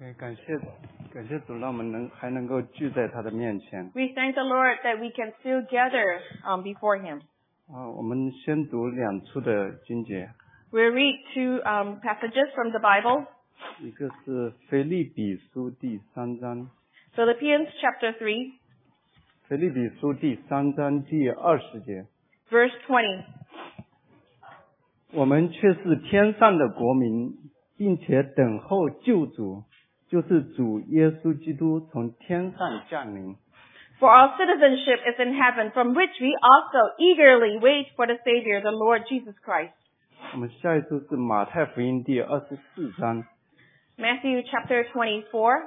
OK， 感谢主，让我们还能够聚在他的面前。 We thank the Lord that we can still gather before Him. 我们先读2处的经节。 We'll read 2 passages from the Bible. 一个是腓立比书第3章。 Philippians chapter 3. 腓立比书第3章第20节。 Verse 20. 我们却是天上的国民，并且等候救主，就是主耶稣基督从天上降临。 For our citizenship is in heaven, from which we also eagerly wait for the Savior, the Lord Jesus Christ. 我们下一处是马太福音第24章。 Matthew chapter 24.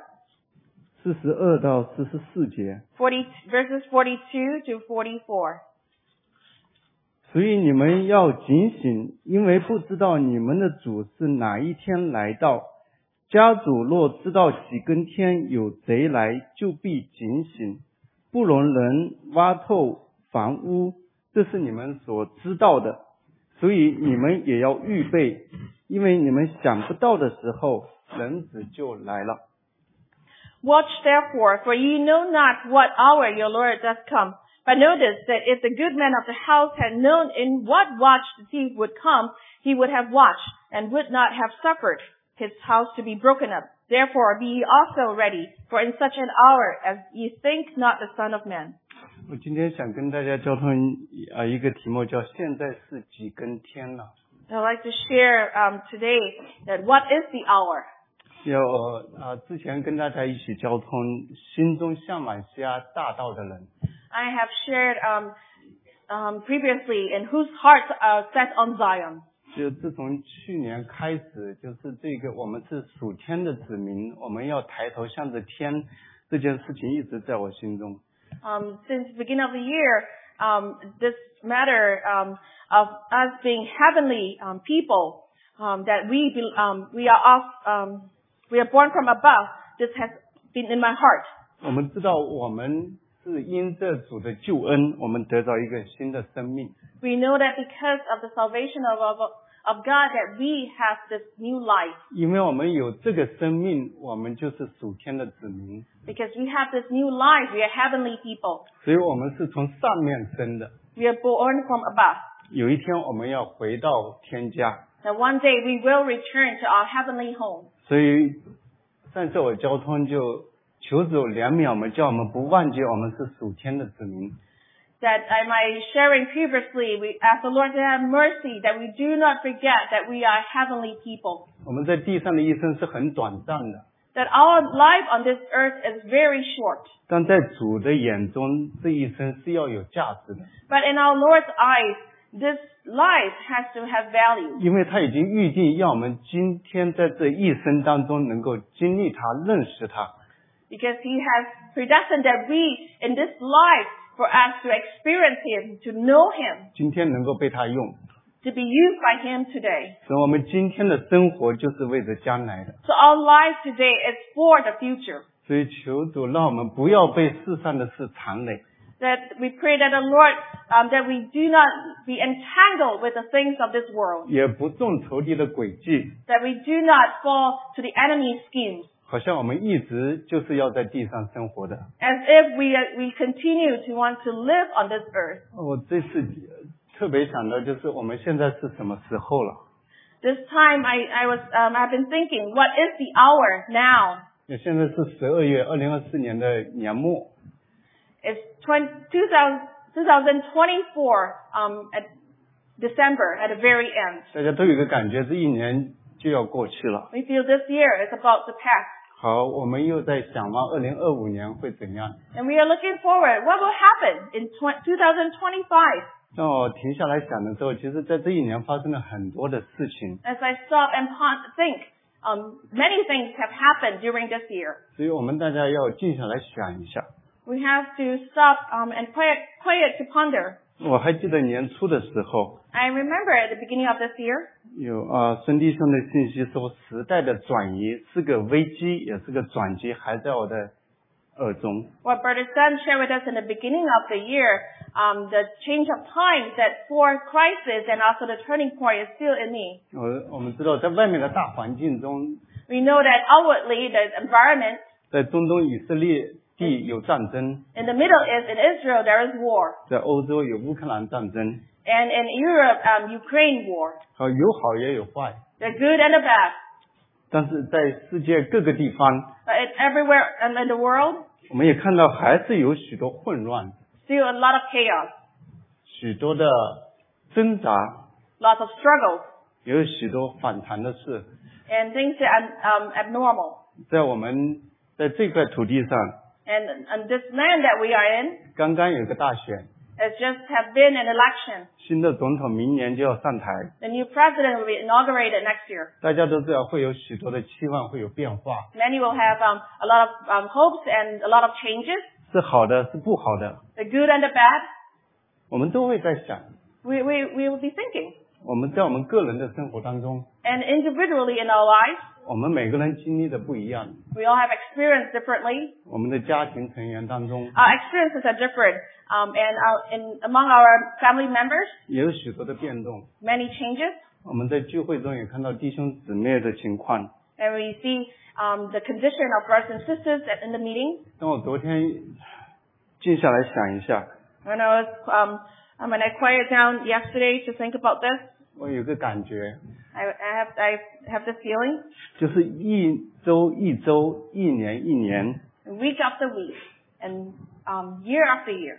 42到44节。 Verses 42 to 44. 所以你们要警醒，因为不知道你们的主是哪一天来到。家主若知道几更天有贼来，就必警醒，不容人挖透房屋，这是你们所知道的。所以你们也要预备，因为你们想不到的时候，人子就来了。 Watch therefore, for ye know not what hour your Lord doth come. But notice that if the good man of the house had known in what watch the thief would come, he would have watched, and would not have suffered his house to be broken up. Therefore be ye also ready, for in such an hour as ye think not the Son of Man. 我今天想跟大家交通一个题目，叫现在是几更天了。 I'd like to share today that what is the hour? 之前跟大家一起交通心中向往西阿大道的人。 I have shared previously in whose hearts are set on Zion. 就自从去年开始，就是这个我们是属天的子民，我们要抬头向着天，这件事情一直在我心中。 Since the beginning of the year, this matter of us being heavenly people, that we are born from above, this has been in my heart. 我们知道我们是因着主的救恩，我们得到一个新的生命。 We know that because of the salvation of God, that we have this new life. 因为我们有这个生命，我们就是属天的子民。 Because we have this new life, we are heavenly people. 所以我们是从上面生的。 We are born from above. 有一天我们要回到天家。 That one day we will return to our heavenly home. 所以上次我交通就求主怜悯我们，叫我们不忘记我们是属天的子民。 That in my sharing previously, we ask the Lord to have mercy, that we do not forget that we are heavenly people. 我们在地上的一生是很短暂的。 That our life on this earth is very short. 但在主的眼中，这一生是要有价值的。 But in our Lord's eyes, this life has to have value. 因为他已经预定要我们今天在这一生当中能够经历他、认识他。 Because He has predestined that we, in this life, for us to experience Him, to know Him. 今天能够被他用。 To be used by Him today. 所以我们今天的生活就是为着将来的。 So our life today is for the future. 所以求主让我们不要被世上的事缠累。 That we pray that the Lord, that we do not be entangled with the things of this world. 也不中仇敌的诡计。 That we do not fall to the enemy's schemes. 好像我们一直就是要在地上生活的。 As if we continue to want to live on this earth. 我这次特别想到就是我们现在是什么时候了。 This time I've been thinking, what is the hour now? 现在是12月2024年的年末。 It's 2024 at December at the very end. 大家都有一个感觉，这一年就要过去了。 We feel this year is about to pass. 好，我们又在想望2025年会怎样。 And we are looking forward. What will happen in 2025? 当我停下来想的时候，其实在这一年发生了很多的事情。 As I stop and think, many things have happened during this year. 所以我们大家要静下来想一下。 We have to stop and quiet to ponder. 我还记得年初的时候。 I remember at the beginning of this year. 有孙弟兄的信息说，时代的转移是个危机，也是个转机，还在我的耳中。 What Brother Sun shared with us in the beginning of the year, the change of times, that for crisis and also the turning point is still in me. 我们知道，在外面的大环境中， We know that outwardly the environment 在中东以色列地有战争， in the Middle East, in Israel, there is war. 在欧洲有乌克兰战争， And in Europe, Ukraine war. 有好也有坏。 The good and the bad. 但是在世界各个地方， But it's everywhere in the world, 我们也看到还是有许多混乱， still a lot of chaos, 许多的挣扎， lots of struggles, 也有许多反弹的事。 and things that are abnormal. 在我们在这块土地上， And this land that we are in 刚刚有个大选， has just have been an election. 新的总统明年就要上台， The new president will be inaugurated next year. 大家都知道会有许多的期望，会有变化， Many will have a lot of hopes and a lot of changes, 是好的，是不好的， the good and the bad. 我们都会在想。 We will be thinking. 我们在我们个人的生活当中， And individually in our lives, 我们每个人经历的不一样， we all have experience differently. 我们的家庭成员当中 Our experiences are different. Among our family members, 也有许多的变动。 many changes. 我们在聚会中也看到弟兄姊妹的情况。 And we see the condition of brothers and sisters in the meeting. 当我昨天静下来想一下， When I quieted down yesterday to think about this, 我有个感觉， I have this feeling. 就是一周一周，一年一年， Week after week, and year after year,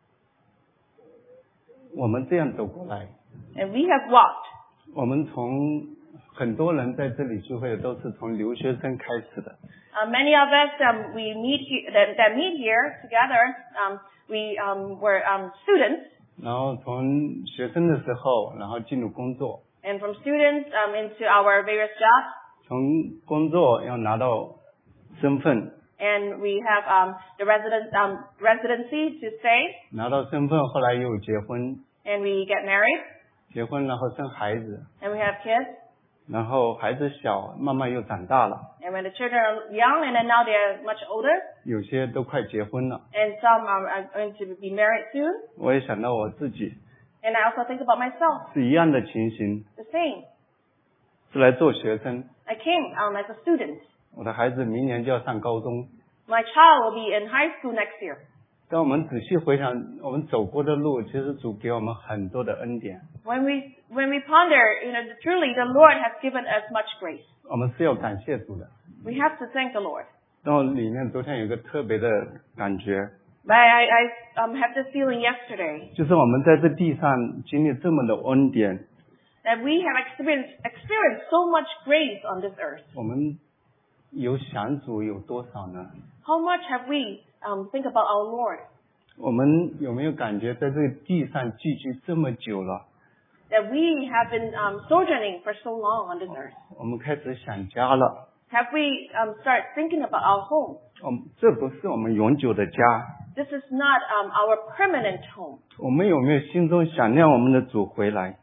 我们这样走过来。 and we have walked. 我们从很多人在这里聚会都是从留学生开始的， Many of us we meet that meet here together. We were students, 然后从学生的时候，然后进入工作， and from students into our various jobs, 从工作要拿到身份， and we have the residency to stay, 拿到身份后来又结婚， and we get married, 结婚然后生孩子， and we have kids. 然后孩子小，慢慢又长大了， And when the children are young, and then now they're much older, 有些都快结婚了。 and some are going to be married soon. 我也想到我自己 And I also think about myself, 是一样的情形， the same. 是来做学生。 I came as a student. 我的孩子明年就要上高中。 My child will be in high school next year. 当我们仔细回想我们走过的路，其实主给我们很多的恩典， When we ponder, truly the Lord has given us much grace. 我们是要感谢主的。 We have to thank the Lord. 但我里面昨天有一个特别的感觉， But I have this feeling yesterday 就是我们在这地上经历这么的恩典， that we have experienced so much grace on this earth. 我们有想主有多少呢？ How much have we think about our Lord? 我们有没有感觉在这个地上聚居这么久了， That we have been sojourning for so long on this earth. 我们开始想家了， Have we start thinking about our home? 这不是我们永久的家。 This is not our permanent home. 我们有没有心中想念我们的主回来？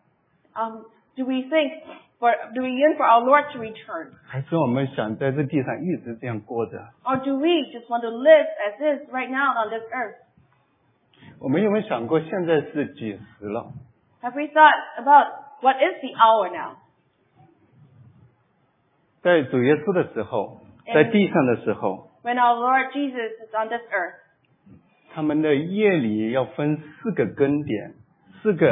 Do we yearn for our Lord to return? 还是我们想在这地上一直这样过着？ Or do we just want to live as is right now on this earth? 我们有没有想过现在是几时了？ Have we thought about what is the hour now? 在主耶稣的时候，在地上的时候， When our Lord Jesus is on this earth, 他们的夜里要分4个更点，四根。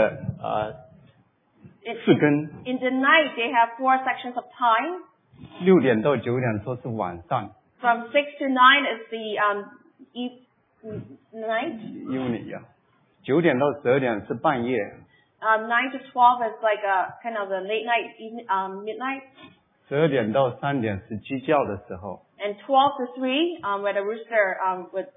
in the night they have 4 sections of time. 6点到9点说是晚上 From 6 to 9 is the night. ，evening 呀，9点到12点是半夜， 9 to 12 is like a kind of a late night, midnight. 12点到3点是鸡叫的时候， And 12 to 3, where the rooster would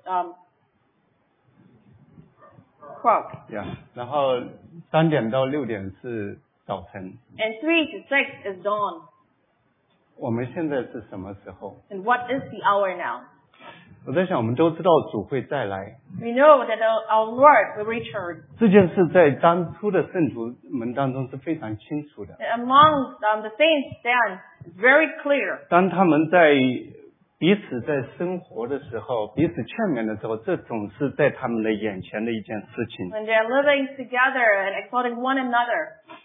croak. 呀，然后3点到6点是早晨。 And 3 to 6 is dawn. 我们现在是什么时候？ And what is the hour now? 我在想，我们都知道主会再来， We know that our Lord will return. 这件事在当初的圣徒们当中是非常清楚的。 Among the saints then, it's very clear. 当他们在彼此在生活的时候，彼此劝勉的时候，这总是在他们的眼前的一件事情。 When they're living together and exalting one another.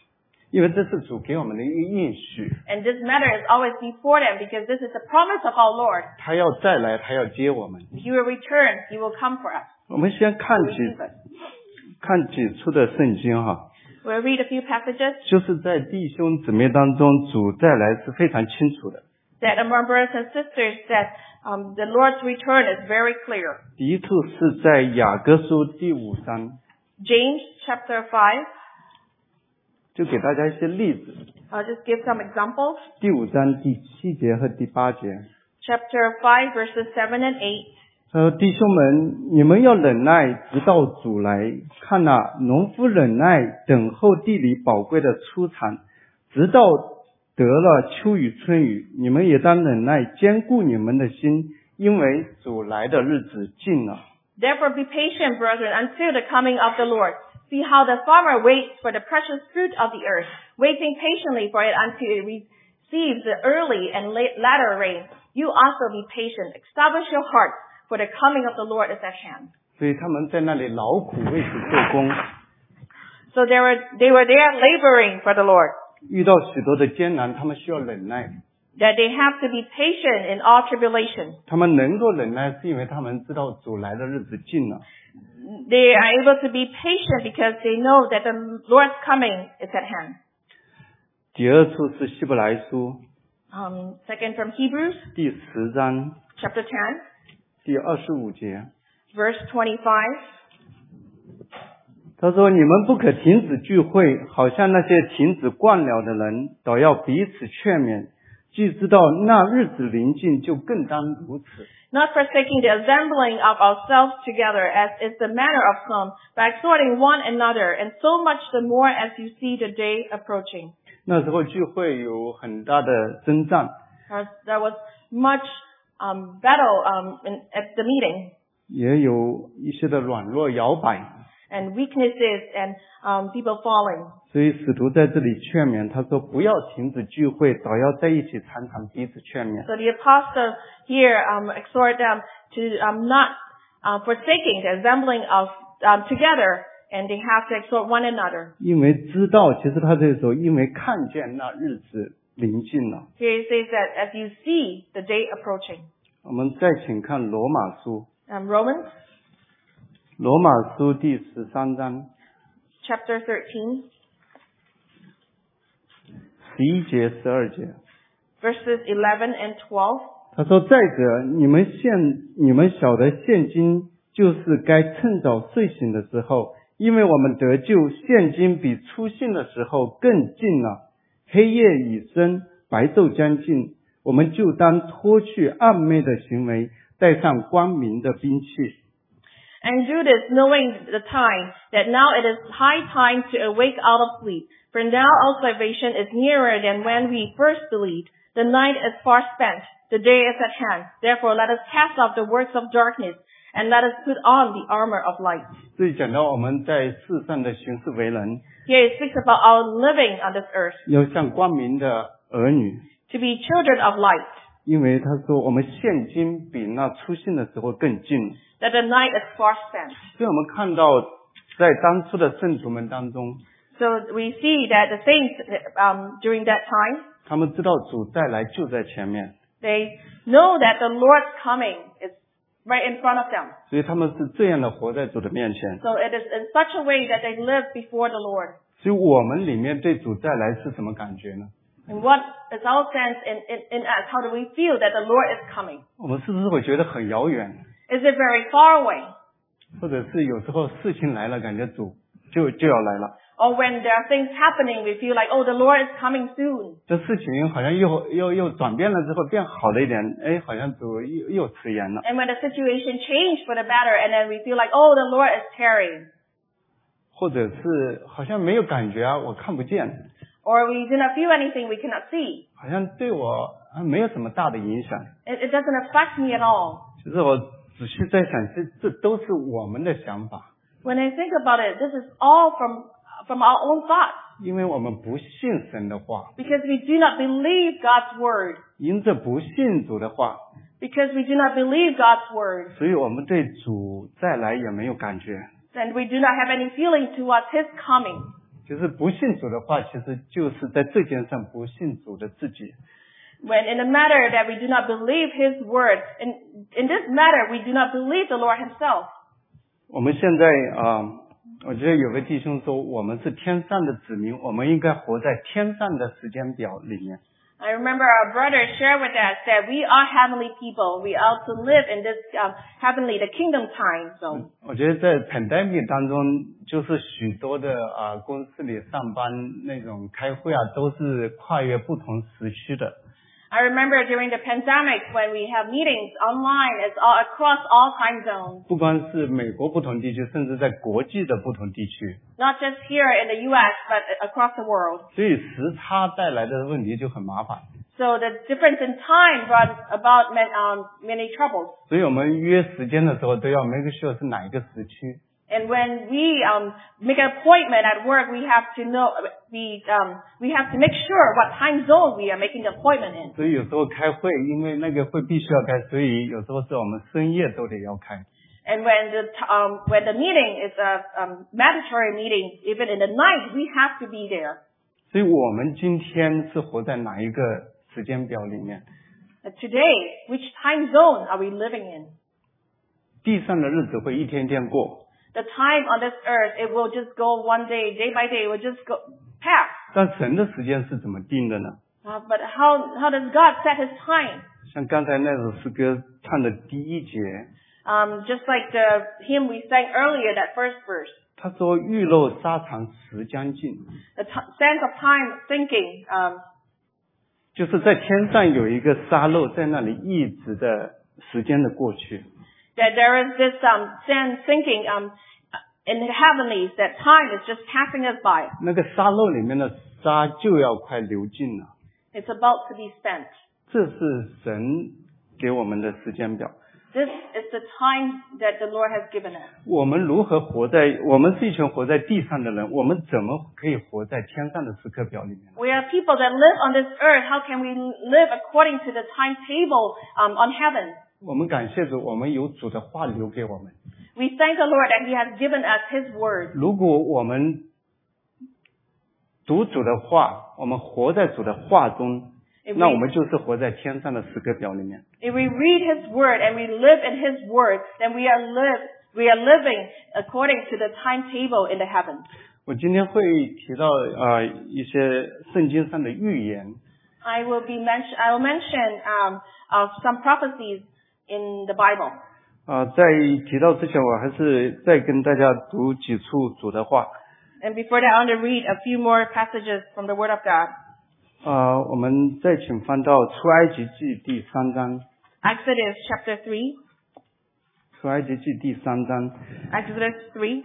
因为这是主给我们的一个应许， And this matter is always before them because this is the promise of our Lord. 他要再来，他要接我们。 He will return. He will come for us. 我们先看 Receive us. 几处的圣经哈， We'll read a few passages 就是在弟兄姊妹当中，主再来是非常清楚的。 that among brothers and sisters that the Lord's return is very clear. 第一处是在雅各书第5章， James chapter 5. 就给大家一些例子。 I'll just give some examples. 第5章第7节和第8节， Chapter 5 verses 7 and 8. 弟兄们，你们要忍耐，直到主来。看哪，农夫忍耐，等候地里宝贵的出产，直到得了秋雨春雨。你们也当忍耐，坚固你们的心，因为主来的日子近了。 Therefore be patient, brethren, until the coming of the Lord. See how the farmer waits for the precious fruit of the earth, waiting patiently for it until it receives the early and latter rain. You also be patient. Establish your hearts, for the coming of the Lord is at hand. 所以他们在那里劳苦为主做工， So they were there laboring for the Lord. 遇到许多的艰难，他们需要忍耐。 That they have to be patient in all tribulation. 他们能够忍耐，是因为他们知道主来的日子近了。 They are able to be patient because they know that the Lord's coming is at hand. 第二处是希伯来书 Second from Hebrews, 第10章 chapter 10, 第25节， verse 25. 他说：“你们不可停止聚会，好像那些停止惯了的人，倒要彼此劝勉。既知道那日子临近，就更当如此。” Not forsaking the assembling of ourselves together, as is the manner of some, but exhorting one another, and so much the more as you see the day approaching. 那时候聚会有很大的征战， There was much battle at the meeting, 也有一些的软弱摇摆， and weaknesses and people falling. 所以使徒在这里劝勉他说：“不要停止聚会，倒要在一起常常彼此劝勉。” So the apostle here exhort them to not forsaking the assembling of together, and they have to exhort one another. 因为知道，其实他这里说，因为看见那日子临近了。 Here it says that as you see the day approaching. 我们再请看罗马书， Romans 罗马书第13章 chapter 13, 11节、12节。 verses 11 and 12. 他说：“再者，你们晓得，现今就是该趁早睡醒的时候，因为我们得救，现今比初信的时候更近了。黑夜已深，白昼将近，我们就当脱去暗昧的行为，带上光明的兵器。” And do this, knowing the time, that now it is high time to awake out of sleep. For now our salvation is nearer than when we first believed. The night is far spent, the day is at hand. Therefore let us cast off the works of darkness, and let us put on the armor of light. 这里讲到我们在世上的行事为人， Here it speaks about our living on this earth, 要像光明的儿女， to be children of light. 因为他说我们现今比那初信的时候更近。 That the night is far spent. 所以我们看到在当初的圣徒们当中， So we see that the saints during that time, 他们知道主再来就在前面， they know that the Lord's coming is right in front of them. 所以他们是这样的活在主的面前。 So it is in such a way that they live before the Lord. 所以我们里面对主再来是什么感觉呢？ And what is our sense in us? How do we feel that the Lord is coming? 我们是不是会觉得很遥远？ Is it very far away? 或者是有时候事情来了，感觉主就要来了， Or when there are things happening, we feel like, oh, the Lord is coming soon. 这事情好像又转变了之后变好了一点，哎，好像主又迟延了。 And when the situation changed for the better, and then we feel like, oh, the Lord is tarrying. 或者是好像没有感觉啊，我看不见， Or we do not feel anything we cannot see. 好像对我没有什么大的影响。 It doesn't affect me at all. 其实我仔细在想，这都是我们的想法， When I think about it, this is all from our own thoughts. 因为我们不信神的话， Because we do not believe God's word. 因着不信主的话， Because we do not believe God's word. 所以我们对主再来也没有感觉。 And we do not have any feeling towards His coming. 就是不信主的话，其实就是在这件上不信主的自己。 When in a matter that we do not believe His word, in this matter we do not believe the Lord Himself. 我们现在我觉得有个弟兄说，我们是天上的子民，我们应该活在天上的时间表里面。 I remember our brother shared with us that we are heavenly people. We are to live in this heavenly, the kingdom time zone. 我觉得在 pandemic 当中，就是许多的公司里上班那种开会都是跨越不同时区的。 I remember during the pandemic when we have meetings online, it's all across all time zones. 不光是美国不同地区，甚至在国际的不同地区。 Not just here in the U.S., but across the world. 所以时差带来的问题就很麻烦。 So the difference in time brought about many troubles. 所以我们约时间的时候都要 make sure 是哪一个时区。 And when we make an appointment at work, we have to know we have to make sure what time zone we are making the appointment in. 所以有时候开会，因为那个会必须要开，所以有时候是我们深夜都得要开。 And when the meeting is a mandatory meeting, even in the night, we have to be there. 所以我们今天是活在哪一个时间表里面？ Today, which time zone are we living in? 地上的日子会一天天过。 The time on this earth, it will just go one day by day, it will just go past. 但神的时间是怎么定的呢？ But how does God set His time? 像刚才那首诗歌唱的第一节， Just like the hymn we sang earlier, that first verse. 他说玉漏沙场时将尽， The sense of time thinking, 就是在天上有一个沙漏在那里一直的时间的过去。 that there is this sense thinking in the heavenlies that time is just passing us by. 那个沙漏里面的沙就要快流尽了。 It's about to be spent. 这是神给我们的时间表。 This is the time that the Lord has given us. 我们如何活在？我们是一群活在地上的人，我们怎么可以活在天上的时刻表里面？ We are people that live on this earth. How can we live according to the timetable on heaven? 我们感谢主，我们有主的话留给我们。 We thank the Lord that He has given us His word. 如果我们读主的话，我们活在主的话中，那我们就是活在天上的时刻表里面。 If we read His word and we live in His word, then we are living according to the timetable in the heavens. 我今天会提到一些圣经上的预言。 I will mention some prophecies in the Bible. 在提到之前，我还是再跟大家读几处主的话。 And before that, I want to read a few more passages from the Word of God. 我们再请翻到出埃及记第3章。 Exodus chapter 3. 出埃及记第3章。 Exodus 3.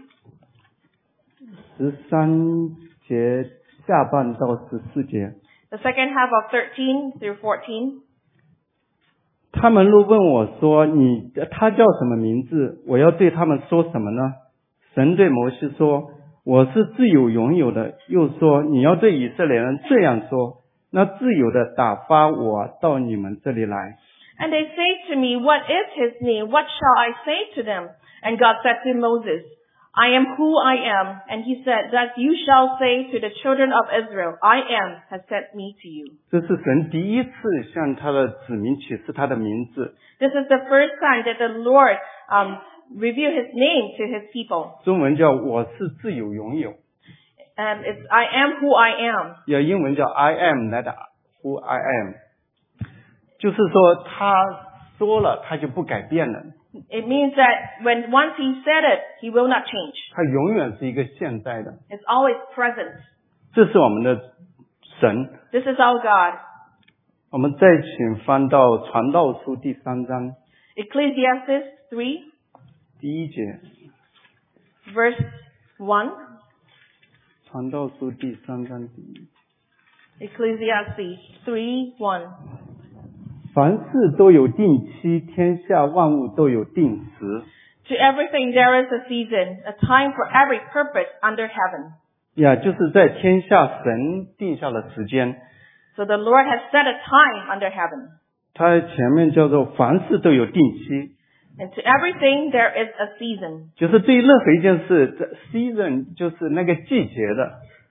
13节下半到14节。 The second half of 13 through 14. 他们若问我说他叫什么名字，我要对他们说什么呢？神对摩西说，我是自有永有的。又说，你要对以色列人这样说，那自由的打发我到你们这里来。 And they say to me, What is his name? What shall I say to them? And God said to Moses, I am who I am. And he said, Thus you shall say to the children of Israel, I am has sent me to you. 这是神第一次向他的子民启示他的名字。 This is the first time that the Lord revealed his name to his people. 中文叫我是自有永有， And it's I am who I am. 也英文叫 I am that who I am。就是说他说了，他就不改变了。 It means that when once he said it, he will not change. 他永远是一个现在的。 It's always present. 这是我们的神。 This is our God. 我们再请翻到传道书第3章 Ecclesiastes 3, 第1节。 verse 1. 传道书第3章第1节。 Ecclesiastes 3:1. 凡事都有定期，天下万物都有定时。 To everything there is a season, a time for every purpose under heaven. 呀，就是在天下神定下了时间。 So the Lord has set a time under heaven. 它前面叫做凡事都有定期， And to everything there is a season. 就是对于任何一件事 ，season 就是那个季节的。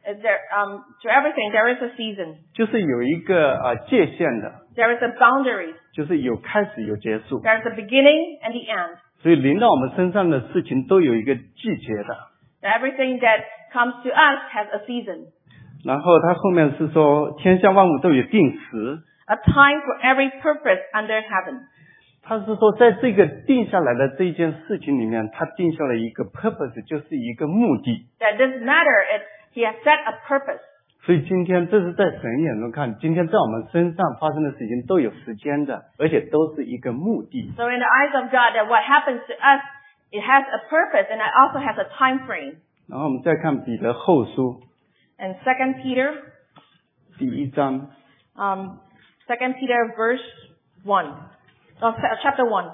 To everything there is a season. 就是有一个界限的， There is a boundary. 就是有开始有结束。 There is a beginning and the end. 所以临到我们身上的事情都有一个季节的。 Everything that comes to us has a season. 然后他后面是说，天下万物都有定时。 A time for every purpose under heaven. 他是说，在这个定下来的这一件事情里面，他定下了一个 purpose， 就是一个目的。 That doesn't matter. He has set a purpose. 所以今天这是在神眼中看，今天在我们身上发生的事情都有时间的，而且都是一个目的。 So in the eyes of God, that what happens to us, it has a purpose and it also has a time frame. 然后我们再看彼得后书 And 2 Peter, 第1章 2 Peter verse 1, chapter 1.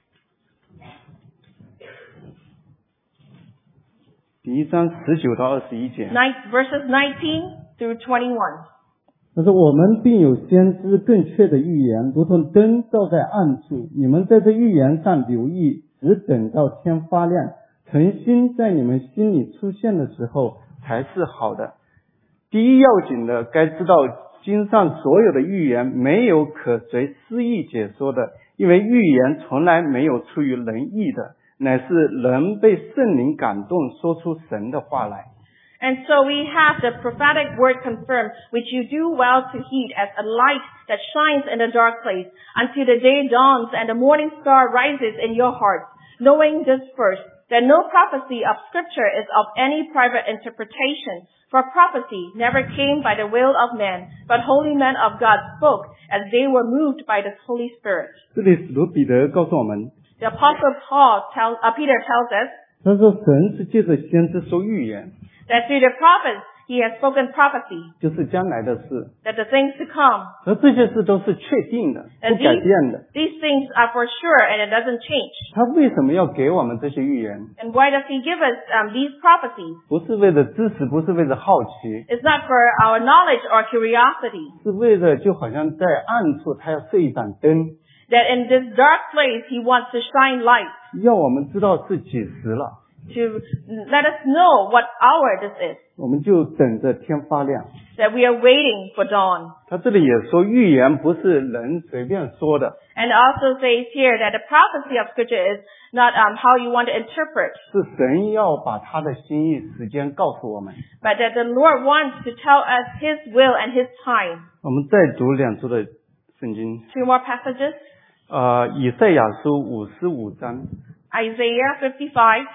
第1章19到21节。 Verses 19 through 21. 他说：“我们并有先知更确的预言，如同灯照在暗处。你们在这预言上留意，只等到天发亮，诚心在你们心里出现的时候，才是好的。第一要紧的，该知道经上所有的预言没有可随私意解说的，因为预言从来没有出于人意的，乃是人被圣灵感动，说出神的话来。” And so we have the prophetic word confirmed, which you do well to heed as a light that shines in a dark place, until the day dawns and the morning star rises in your hearts, knowing this first, that no prophecy of Scripture is of any private interpretation, for prophecy never came by the will of man, but holy men of God spoke as they were moved by the Holy Spirit. 这里使徒彼得告诉我们， The Apostle Peter tells us 他说神是借着先知说预言， that through the prophets he has spoken prophecy, 就是将来的事， that the things to come, 而这些事都是确定的，不 and 改变的。 these things are for sure and it doesn't change. 他为什么要给我们这些预言？ And why does he give us these prophecies? 不是为了知识，不是为了好奇， It's not for our knowledge or curiosity. 是为了就好像在暗处他要设一盏灯， That in this dark place he wants to shine light, 要我们知道是几时了， to let us know what hour this is, 我们就等着天发亮。 that we are waiting for dawn. 他这里也说，预言不是人随便说的， And it also says here that the prophecy of Scripture is not how you want to interpret, 是神要把他的心意、时间告诉我们。 but that the Lord wants to tell us His will and His time. 我们再读2处的圣经， Two more passages. 以赛亚书55章。 Isaiah 55.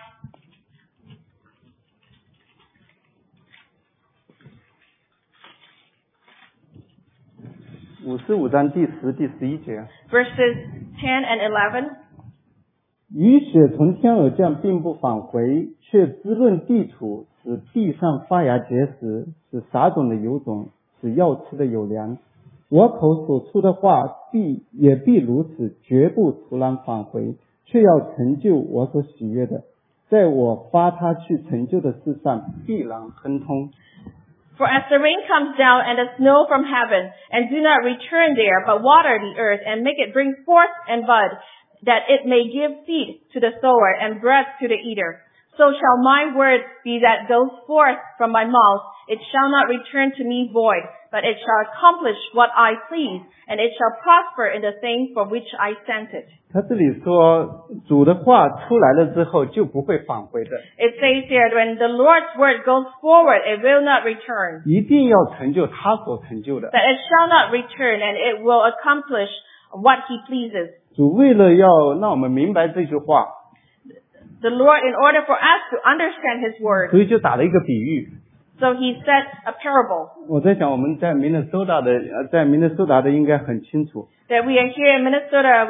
55章第10、第11节。 Verses 10 and 11. 雨雪从天而降，并不返回，却滋润地土，使地上发芽结实，使撒种的有种，使要吃的有粮。我口所出的话也必如此，绝不突然返回，却要成就我所喜悦的，在我发他去成就的事上必然亨通。 For as the rain comes down and the snow from heaven, and do not return there, but water the earth, and make it bring forth and bud, that it may give seed to the sower and bread to the eater, so shall my word be that goes forth from my mouth. It shall not return to me void, but it shall accomplish what I please, and it shall prosper in the thing for which I sent it. 他这里说，主的话出来了之后就不会返回的， It says here, when the Lord's word goes forward, it will not return. 一定要成就他所成就的。 That it shall not return, and it will accomplish what he pleases. 主为了要让我们明白这句话， The Lord, in order for us to understand his word, 所以就打了一个比喻。 so he set a parable. 我在想，我们在明尼苏达的应该很清楚， That we are here in Minnesota,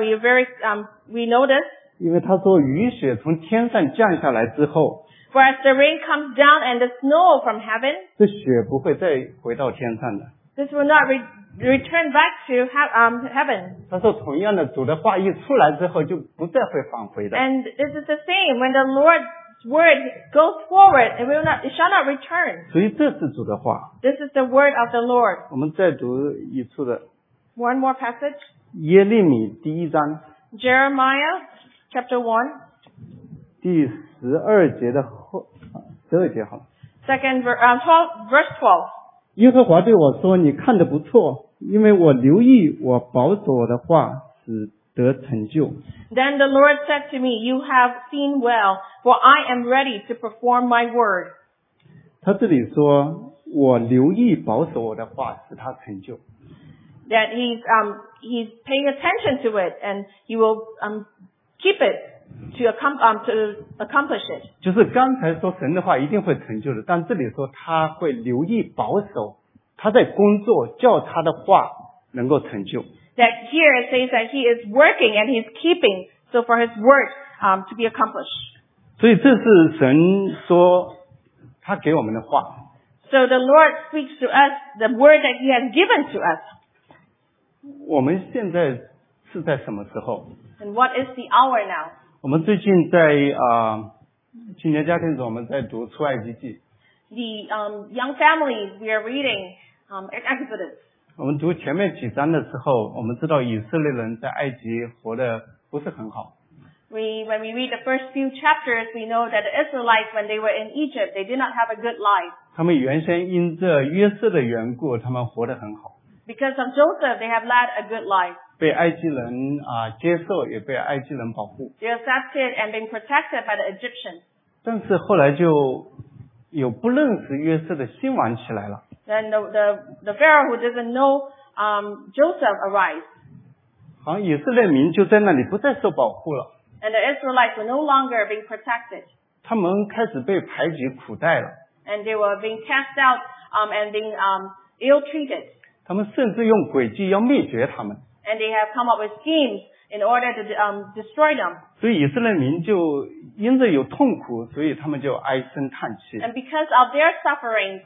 we know this. 因为他说雨雪从天上降下来之后， For as the rain comes down and the snow from heaven, 这雪不会再回到天上的。 this will not return back to heaven. 他说同样的，主的话一出来之后就不再会返回的。 And this is the same. When the Lord's word goes forward, it shall not return. 所以这是主的话。 This is the word of the Lord. 我们再读一处的 One more passage. 耶利米第1章 Jeremiah chapter 1. 第12节的12节好了。 verse 12. 耶和华对我说：“你看得不错，因为我留意我保守我的话，使得成就。” Then the Lord said to me, "You have seen well, for I am ready to perform my word." 他这里说：“我留意保守我的话，使它成就。” That he's paying attention to it, and he will keep it to accomplish it. 就是刚才说神的话一定会成就的，但这里说他会留意保守，他在工作，叫他的话能够成就。 That here it says that he is working and he's keeping, so for his word to be accomplished. 所以这是神说他给我们的话。 So the Lord speaks to us the word that he has given to us. 我们现在是在什么时候？ And what is the hour now? 我们最近在青年家庭组我们在读出埃及记。 The young families, we are reading Exodus. 我们读前面几章的时候，我们知道以色列人在埃及活得不是很好。 When we read the first few chapters, we know that the Israelites, when they were in Egypt, they did not have a good life. 他们原先因着约瑟的缘故，他们活得很好。 Because of Joseph, they have led a good life. 被埃及人接受，也被埃及人保护。 They are accepted and being protected by the Egyptians. 但是后来就有不认识约瑟的新王起来了。 Then the Pharaoh who doesn't know Joseph arise. 好像以色列民就在那里不再受保护了， And the Israelites were no longer being protected. 他们开始被排挤苦待了。 And they were being cast out and being ill-treated. 他们甚至用诡计要灭绝他们。 And they have come up with schemes in order to destroy them. 所以以色列民就因着有痛苦，所以他们就唉声叹气。 And because of their sufferings,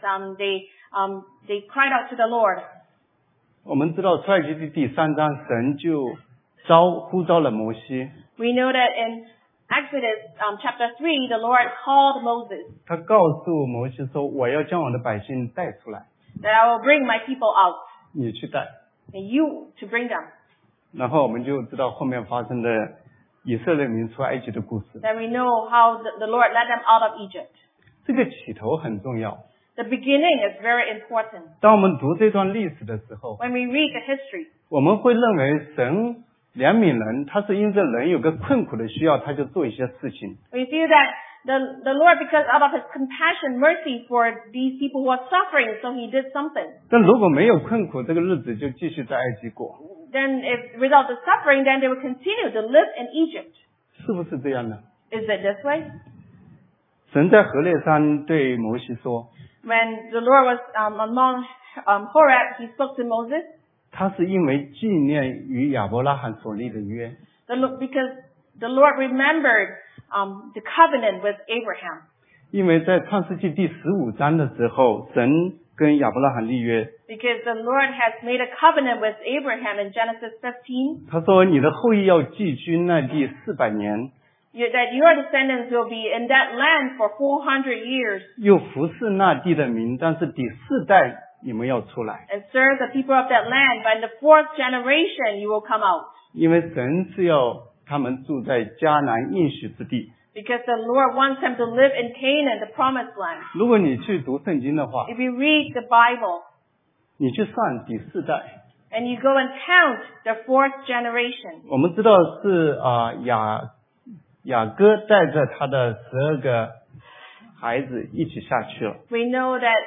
they cried out to the Lord. 我们知道出埃及记第3章，神就呼召了摩西。 We know that in Exodus chapter 3, the Lord called Moses. 他告诉摩西说：“我要将我的百姓带出来， That I will bring my people out, 你去带。” and you to bring them. 然后我们就知道后面发生的以色列民出埃及的故事。 Then we know how the Lord led them out of Egypt. 这个起头很重要。 The beginning is very important. 当我们读这段历史的时候， When we read the history, 我们会认为神怜悯人，他是因着人有个困苦的需要，他就做一些事情。 we feel that the Lord, because out of his compassion, mercy for these people who are suffering, so he did something. 但如果没有困苦，这个日子就继续在埃及过， Then if without the suffering, then they will continue to live in Egypt. 是不是这样呢？ Is it this way? 神在何烈山对摩西说， When the Lord was on Mount Horeb, he spoke to Moses. 他是因为纪念与亚伯拉罕所立的约。 Because the Lord remembered the covenant with Abraham. 因为在创世纪第15章的时候，神跟亚伯拉罕立约， Because the Lord has made a covenant with Abraham in Genesis 15. 他说你的后裔要寄居那地400年， That your descendants will be in that land for 400 years 又服侍那地的民，但是第4代你们要出来， and serve the people of that land. But in the 4th generation, you will come out. 因为神是要他们住在迦南应许之地。 Because the Lord wants them to live in Canaan, the promised land. 如果你去读圣经的话， If you read the Bible 你去算第4代， and you go and count the 4th generation, 我们知道是雅各带着他的12个孩子一起下去了。 we know that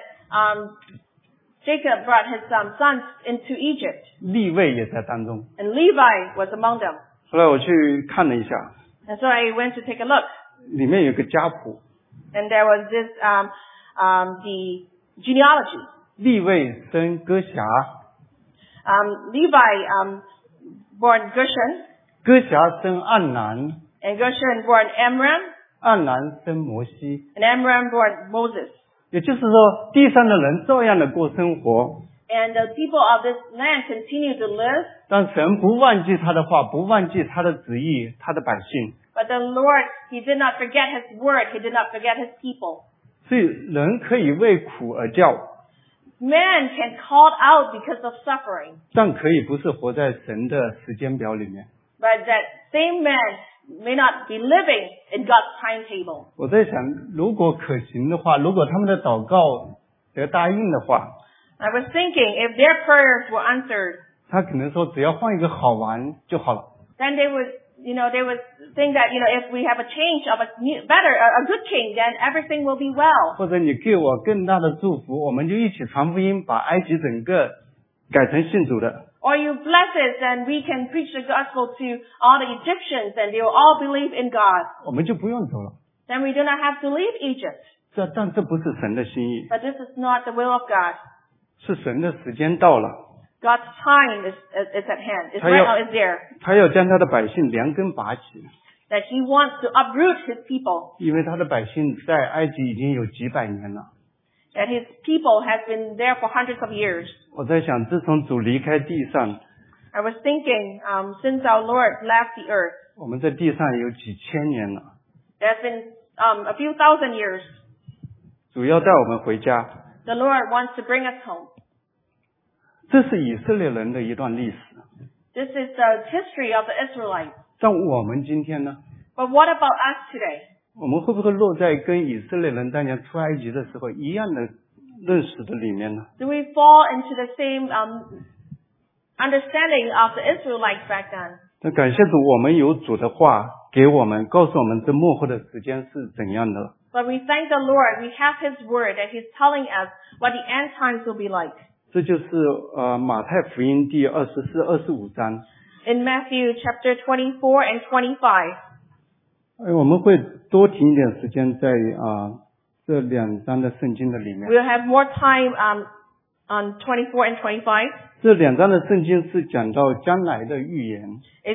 Jacob brought his sons into Egypt, 利未也在当中。 and Levi was among them. 后来我去看了一下， And so I went to take a look, 里面有个家谱， and there was this the genealogy. 利未生哥辖， Levi born Gershon, 哥辖生暗南， and Gershon born Amram, 暗南生摩西。 and Amram born Moses. 也就是说，地上的人照样的过生活， And the people of this land continue to live, 但神不忘记他的话，不忘记他的旨意，他的百姓。 but the Lord, he did not forget his word, he did not forget his people. 所以人可以为苦而叫， Man can call out because of suffering, 但可以不是活在神的时间表里面。 but that same man may not be living in God's timetable. 我在想，如果可行的话，如果他们的祷告得答应的话， I was thinking if their prayers were answered, 他可能说只要换一个好玩就好了。 then they would think that, if we have a change of a good king, then everything will be well. 或者你给我更大的祝福，我们就一起传福音，把埃及整个改成信主的。 Or you bless us and we can preach the gospel to all the Egyptians and they will all believe in God. 我们就不用走了。 Then we do not have to leave Egypt. 但这不是神的心意， But this is not the will of God. 是神的时间到了， God's time is at hand. It's 他 right 要 now, it's there. 他要将他的百姓连根拔起， That He wants to uproot His people. 因为他的百姓在埃及已经有几百年了。 That His people has been there for hundreds of years. 我在想，自从主离开地上， I was thinking, since our Lord left the earth, 我们在地上有几千年了， there's been a few thousand years. 主要带我们回家。 The Lord wants to bring us home. 这是以色列人的一段历史。 This is the history of the Israelites. 像我们今天呢， But what about us today? 我们会不会落在跟以色列人当年出埃及的时候一样的认识的里面呢？ Do we fall into the same understanding of the Israelites back then? 那感谢主，我们有主的话给我们，告诉我们这末后的时间是怎样的。 But we thank the Lord. We have His word that He's telling us what the end times will be like. 这就是马太福音第24、25章。 In Matthew chapter 24 and 25. 我们会多停一点时间在这两章的圣经的里面。 We'll have more time on 24 and 25. 这两章的圣经是讲到将来的预言。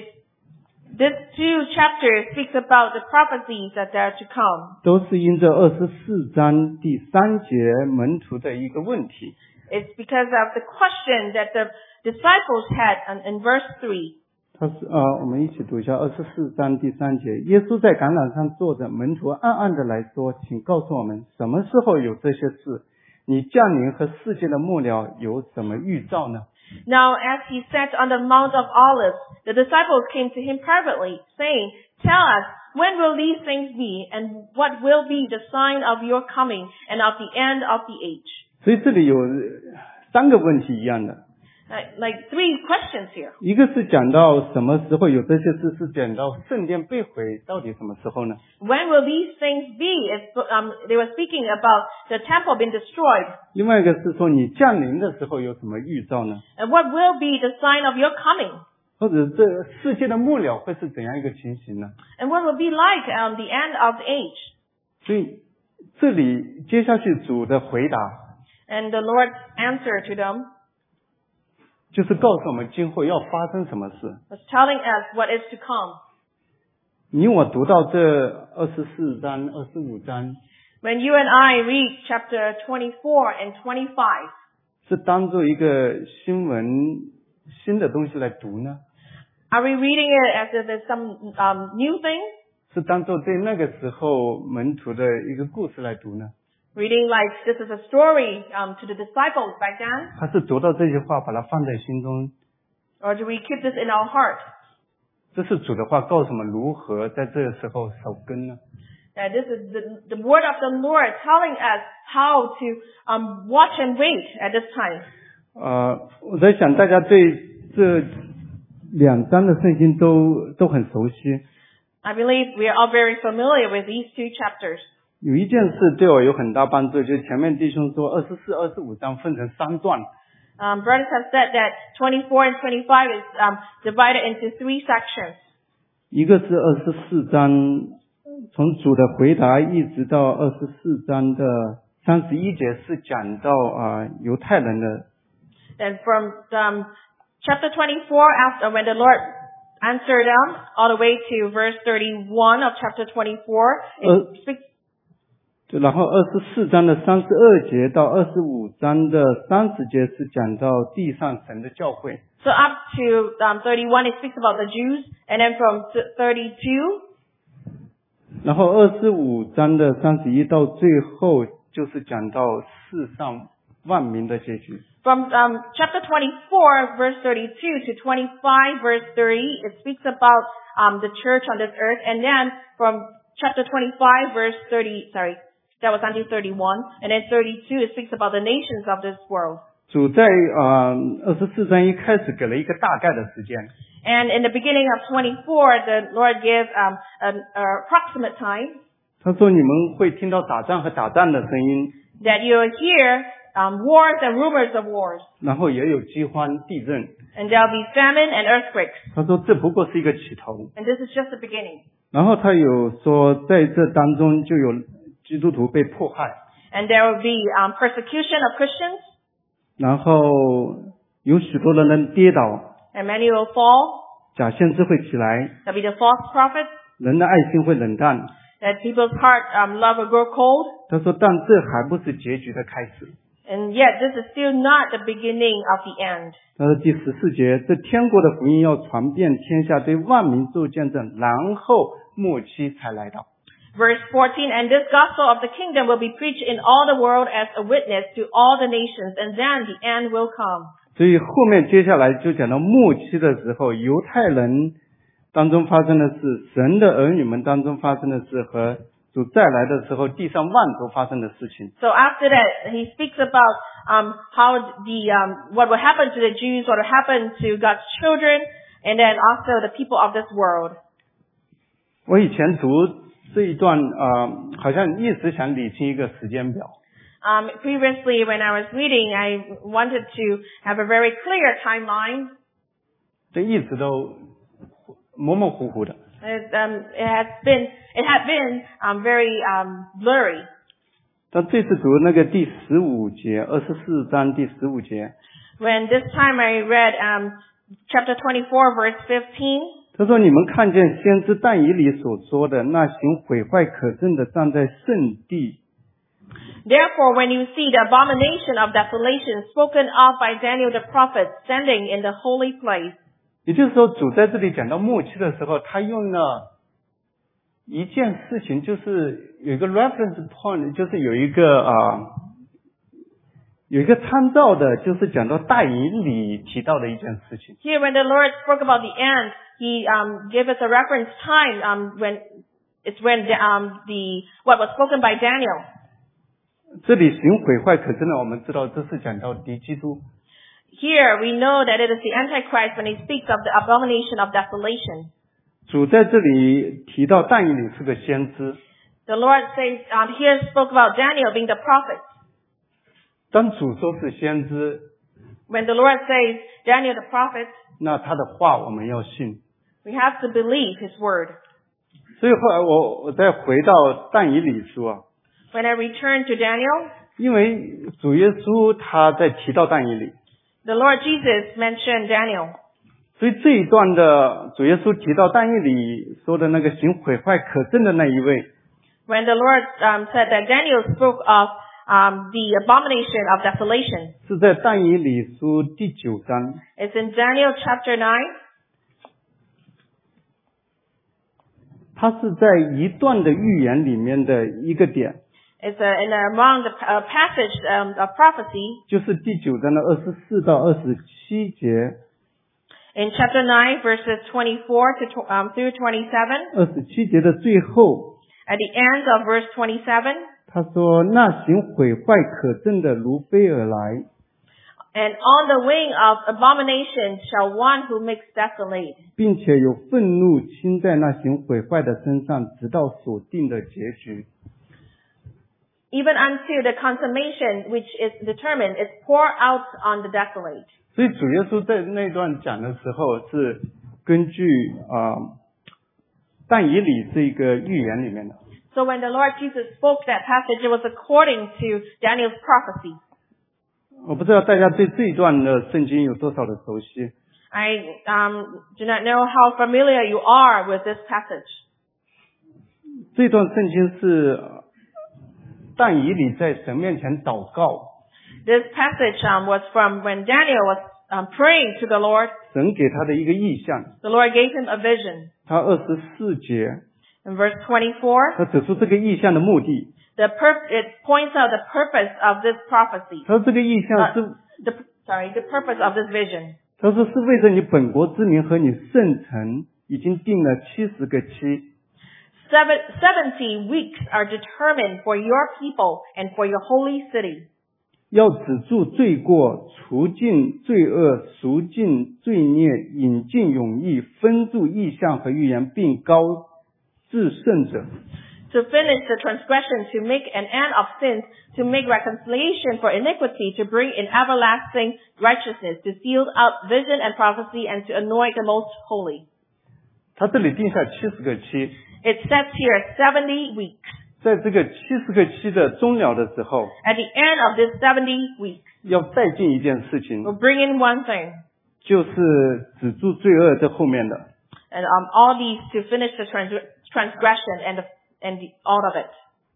These two chapters speaks about the prophecies that are to come. 都是因这24章第3节门徒的一个问题。 It's because of the question that the disciples had in verse 3. 他是我们一起读一下24章第3节。耶稣在橄榄上坐着，门徒暗暗的来说：“请告诉我们，什么时候有这些事？你降临和世界的末了有什么预兆呢？” Now, as he sat on the Mount of Olives, the disciples came to him privately, saying, "Tell us, when will these things be, and what will be the sign of your coming and of the end of the age?" 所以这里有3个问题一样的。 Like 3 questions here. 一个是讲到什么时候有这些事，是讲到圣殿被毁到底什么时候呢？ When will these things be? They were speaking about the temple being destroyed. 另外一个是说你降临的时候有什么预兆呢？ And what will be the sign of your coming? 或者这世界的末了会是怎样一个情形呢？ And what will be like the end of the age? 所以这里接下去主的回答 And the Lord's answer to them 就是告诉我们今后要发生什么事。 was telling us what is to come. 你我读到这24章、25章， When you and I read chapter 24 and 25, 是当做一个新闻新的东西来读呢， are we reading it as if it's some new thing? 是当做对那个时候门徒的一个故事来读呢？ Reading like this is a story to the disciples back then? 还是读到这些话把它放在心中？ Or do we keep this in our heart? 这是主的话告诉我们如何在这个时候守根呢？ That this is the word of the Lord telling us how to watch and wait at this time. 我在想大家对这2章的圣经都很熟悉。 I believe we are all very familiar with these 2 chapters. 有一件事对我有很大帮助，就是前面弟兄说24、25章分成3段。 Brothers have said that 24 and 25 is divided into 3 sections. 一个是24章，从主的回答一直到24章的31节是讲到犹太人的。 And from chapter 24, after when the Lord answered them, all the way to verse 31 of chapter 24, it speaks. 然后24章的32节到25章的30节是讲到地上神的教会。 So up to 31, it speaks about the Jews, and then from 32, 然后25章的31到最后就是讲到世上万民的结局。 from chapter 24, verse 32 to 25, verse 30, it speaks about the church on this earth. And then from chapter 25 verse that was until 31. And then 32 it speaks about the nations of this world. 主在24章一开始给了一个大概的时间。 And in the beginning of 24, the Lord gave an approximate time. 他说你们会听到打仗和打仗的声音。 That you will hear wars and rumors of wars. 然后也有饥荒、地震。 And there will be famine and earthquakes. 他说这不过是一个起头。 And this is just the beginning. 然后他有说在这当中就有基督徒被迫害。 And there will be persecution of Christians. 然后有许多的人跌倒。 And many will fall. 假先知会起来。 There will be the false prophets. 人的爱心会冷淡。 That people's heart love will grow cold. 他说但这还不是结局的开始。 And yet this is still not the beginning of the end. 他说第14节，这天国的福音要传遍天下，对万民做见证，然后末期才来到。 Verse 14, and this gospel of the kingdom will be preached in all the world as a witness to all the nations, and then the end will come. 所以后面接下来就讲到末期的时候，犹太人当中发生的事，神的儿女们当中发生的事，和主再来的时候地上万族发生的事情。 So after that, he speaks about how what will happen to the Jews, what will happen to God's children, and then also the people of this world. 我以前读这一段好像一直想理清一个时间表。 Previously, when I was reading, I wanted to have a very clear timeline. 这一直都模模糊糊的。 It had been very blurry. 但这次读那个第15节，24章第15节。 When this time I read chapter 24 verse 15. 他说：“你们看见先知但以理所说的，那行毁坏可憎的站在圣地。” Therefore, when you see the abomination of desolation spoken of by Daniel the prophet standing in the holy place. 也就是说，主在这里讲到末期的时候，他用了一件事情，就是有一个 reference point， 就是有一个参照的，就是讲到但以理提到的一件事情。 Here, when the Lord spoke about the end, He gave us a reference time when what was spoken by Daniel. 这里行毁坏可憎的，我们知道这是讲到敌基督。 Here we know that it is the Antichrist when he speaks of the abomination of desolation. 主在这里提到但以理是个先知。 The Lord says here spoke about Daniel being the prophet. 当主说是先知 When the Lord says Daniel the prophet, 那他的话我们要信。 we have to believe his word. 所以后来我再回到但以理书啊。 When I return to Daniel, 因为主耶稣他在提到但以理。 The Lord Jesus mentioned Daniel. 所以这一段的主耶稣提到但以理说的那个行毁坏可憎的那一位。 When the Lord said that Daniel spoke of the abomination of desolation. 是在但以理书第9章。 It's in Daniel chapter 9. 它是在一段的预言里面的一个点。 It's among the passage of prophecy. 就是第9章的24到27节。 In chapter 9 verses 24 through 27. 27节的最后。 At the end of verse 27. 他说：“那行毁坏可憎的如飞而来。” And on the wing of abomination shall one who makes desolate. 并且有愤怒倾在那行毁坏的身上，直到所定的结局。 Even unto the consummation which is determined is poured out on the desolate. 所以主耶稣在那段讲的时候，是根据但以理这个预言里面的。 So when the Lord Jesus spoke that passage, it was according to Daniel's prophecy. 我不知道大家对这一段的圣经有多少的熟悉。 I do not know how familiar you are with this passage. 这段圣经是但以理在神面前祷告。 This passage was from when Daniel was praying to the Lord. 神给他的一个意象。 The Lord gave him a vision. 他24节。 In verse 24. 他指出这个意象的目的。 It points out the purpose of this prophecy. 他这个意象是 the purpose of this vision. 他说是为着你本国之民和你圣城已经定了70个期。 70 weeks are determined for your people and for your holy city. 要止住罪过，除尽罪恶，赎尽罪孽，引进永义，分住异象和预言，并高至圣者。 To finish the transgression, to make an end of sins, to make reconciliation for iniquity, to bring in everlasting righteousness, to seal out vision and prophecy, and to anoint the most holy. 他这里定下70个期。 It says here 70 weeks. 在这个70个期的终了的时候， At the end of this 70 weeks, 要再进一件事情， we'll bring in one thing. 就是止住罪恶这后面的。 And all these to finish the transgression and all of it.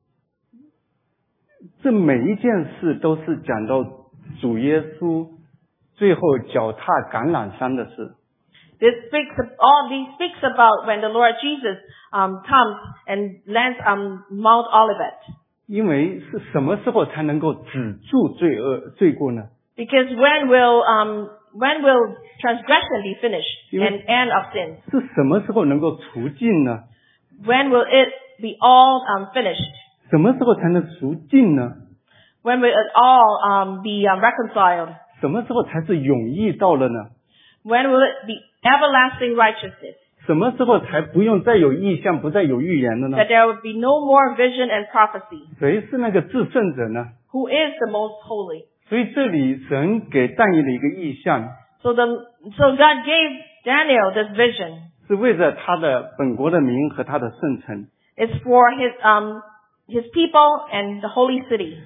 这每一件事都是讲到主耶稣最后脚踏橄榄山的事。 This speaks about when the Lord Jesus comes and lands on Mount Olivet. 因为是什么时候才能够止住罪过呢？ Because when will transgression be finished and end of sin? 是什么时候能够除尽呢？ When will it be all finished? 什么时候才能除尽呢？ When will it all be reconciled? 什么时候才是永义到了呢？ When will it be everlasting righteousness? 什么时候才不用再有异象，不再有预言了呢？ That there will be no more vision and prophecy. 谁是那个至圣者呢？ Who is the most holy? 所以这里神给但以理一个意象， So God gave Daniel this vision. 是为了他的本国的民和他的圣城。 It's for his people and the holy city.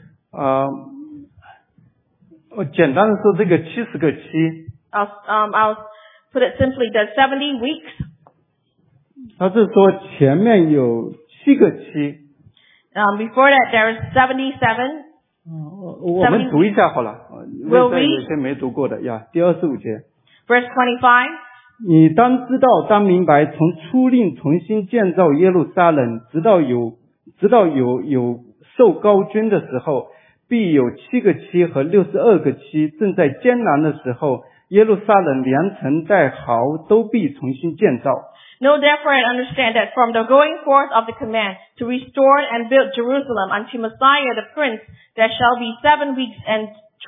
我简单的说，这个70个期， I'll put it simply, the 70 weeks. 他是说前面有7个期。 Before that, there is 77. 我们读一下好了，因为 We'll 这 read. 有些没读过的呀。第25节， Verse 25. 你当知道，当明白，从初令重新建造耶路撒冷，直到有受膏君的时候，必有7个期和62个期。正在艰难的时候，耶路撒冷连城带壕都必重新建造。 Know therefore and understand that from the going forth of the command to restore and build Jerusalem unto Messiah the Prince, there shall be 7 weeks and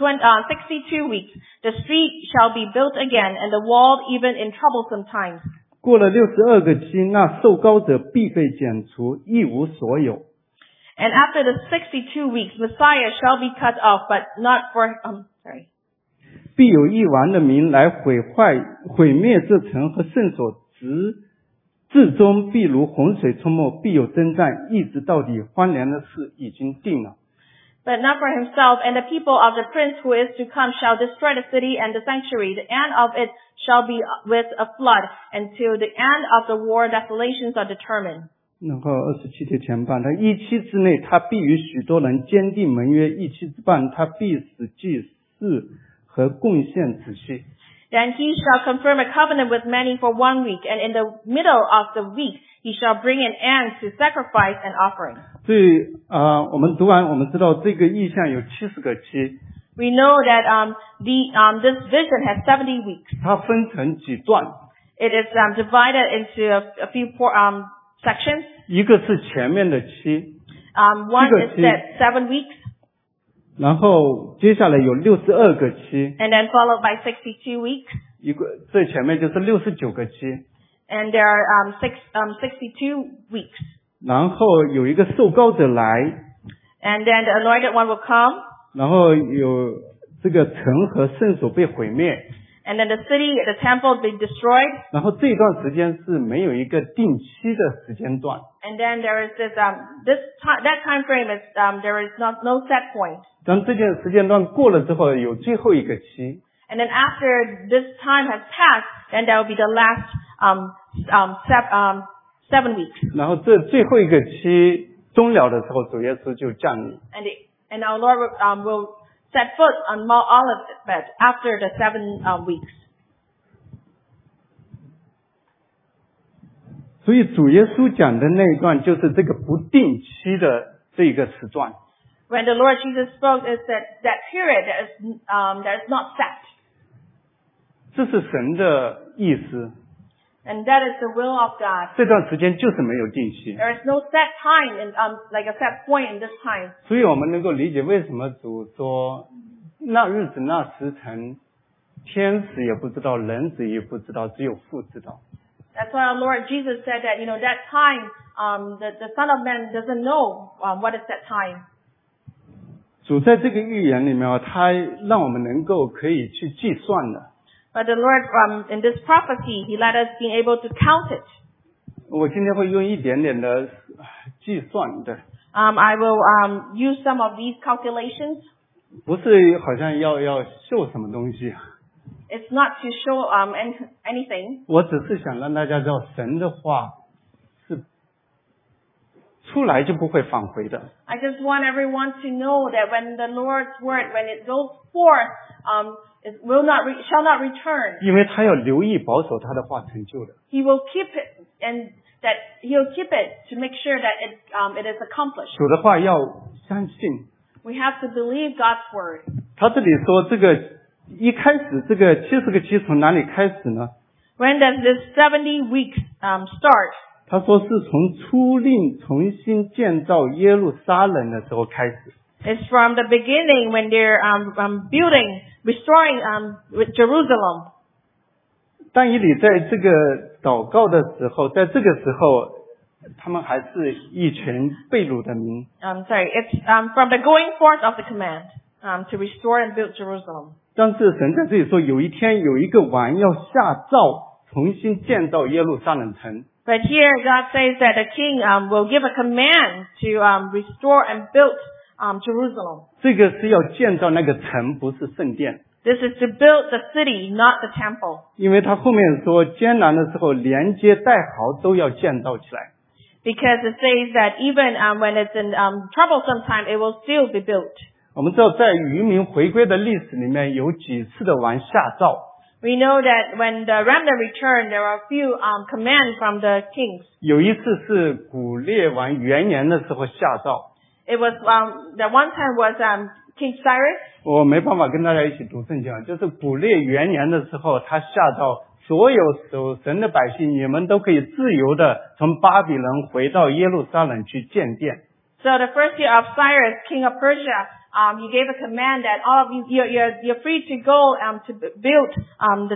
62 weeks. The street shall be built again, and the wall even in troublesome times. 过了62个期，那受膏者必被剪除，一无所有。 And after the 62 weeks, Messiah shall be cut off, but not for, 必有一王的民来毁灭这城和圣所，至终必如洪水冲没，必有征战，一直到底。荒凉的事已经定了。 but not for himself, and the people of the prince who is to come shall destroy the city and the sanctuary. The end of it shall be with a flood, and till the end of the war desolations are determined. 然后27节前半，他一期之内，他必与许多人坚定盟约；一期之半，他必使祭祀和贡献止息。 Then he shall confirm a covenant with many for 1 week, and in the middle of the week he shall bring an end to sacrifice and offering. 所以我们读完，我们知道这个意象有70个期， We know that this vision has 70 weeks. 它分成几段， It is divided into a few sections. 一个是前面的期， One is that 7 weeks, 然后接下来有62个期， and then followed by 62 weeks, 一个最前面就是69个期， and there are 62 weeks. 然后有一个受膏者来， And then the anointed one will come, 然后有这个城和圣所被毁灭， and then the city, the temple will be destroyed, 然后这段时间是没有一个定期的时间段。 and then there is that time frame is there is no set point. 当这件时间段过了之后，有最后一个期， And then after this time has passed, then there will be the last 7 weeks. 然后这最后一个期终了的时候，主耶稣就降临。 And our Lord will set foot on Mount Olivet after the 7 weeks. 所以主耶稣讲的那一段就是这个不定期的这一个时段。 When the Lord Jesus spoke, is that period that is not set. 这是神的意思。 And that is the will of God. 这段时间就是没有定期。 There is no set time, like a set point in this time. 所以我们能够理解为什么主说那日子那时辰，天使也不知道，人子也不知道，只有父知道。 That's why our Lord Jesus said that, that time, the Son of Man doesn't know what is that time. 主在这个预言里面他让我们能够可以去计算的。 But the Lord, in this prophecy, He let us be able to count it. 我今天会用一点点的计算的， I will use some of these calculations. 不是好像要秀什么东西。 It's not to show anything. 我只是想让大家知道，神的话是出来就不会返回的。 I just want everyone to know that when the Lord's word, when it goes forth, it shall not return. 因为他要留意保守他的话成就的。 He will keep it, and that He'll keep it to make sure that it is accomplished. 主的话要相信。 We have to believe God's word. 他这里说这个一开始这个70个期从哪里开始呢？ When does this 70 weeks start? 他说是从初令重新建造耶路撒冷的时候开始。 It's from the beginning when they're building, restoring Jerusalem. 但以理在这个祷告的时候，在这个时候，他们还是一群被掳的民。 It's from the going forth of the command to restore and build Jerusalem. 但是神在这里说，有一天有一个王要下诏，重新建造耶路撒冷城。 But here God says that the king will give a command to restore and build Jerusalem. 这个是要建造那个城，不是圣殿。 This is to build the city, not the temple. 因为他后面说艰难的时候，连接带壕都要建造起来。 Because it says that even when it's in troublesome time, it will still be built. 我们知道，在渔民回归的历史里面，有几次的王下诏。 We know that when the remnant returned, there are a few commands from the kings. 有一次是古列王元年的时候下诏。 It was the one time was King Cyrus. 我没办法跟大家一起读圣经啊，就是古列元年的时候，他下诏，所有守神的百姓，你们都可以自由的从巴比伦回到耶路撒冷去建殿。 So the first year of Cyrus, king of Persia, he gave a command that all of you, you're free to go to build the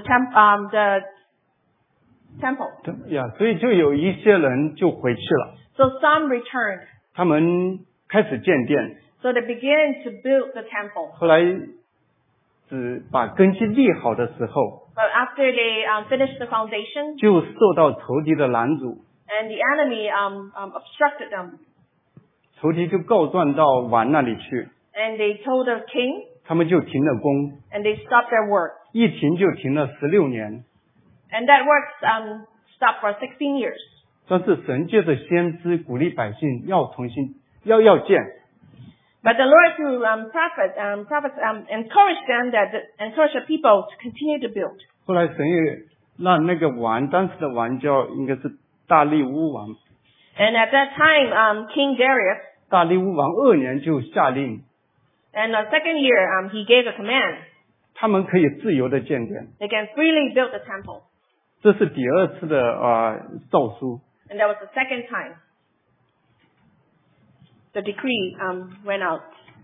temple. 对呀，所以就有一些人就回去了， So some returned. 他们开始建殿， So they began to build the temple. 后来只把根基立好的时候， But after they finished the foundation, 就受到仇敌的拦阻， and the enemy obstructed them, 仇敌就告状到王那里去， and they told the king, 他们就停了工， and they stopped their work. 一停就停了16年。 And that work stopped for 16 years. 但是神借着先知鼓励百姓要重新要建， But the Lord through prophets encouraged them encouraged the people to continue to build. 后来神也让那个王，当时的王叫应该是大利乌王， And at that time, King Darius, 大利乌王2年就下令， and the second year, he gave a command. 他们可以自由的建殿。 They can freely build the temple. 这是第二次的诏书。 And that was the second time. The decree went out.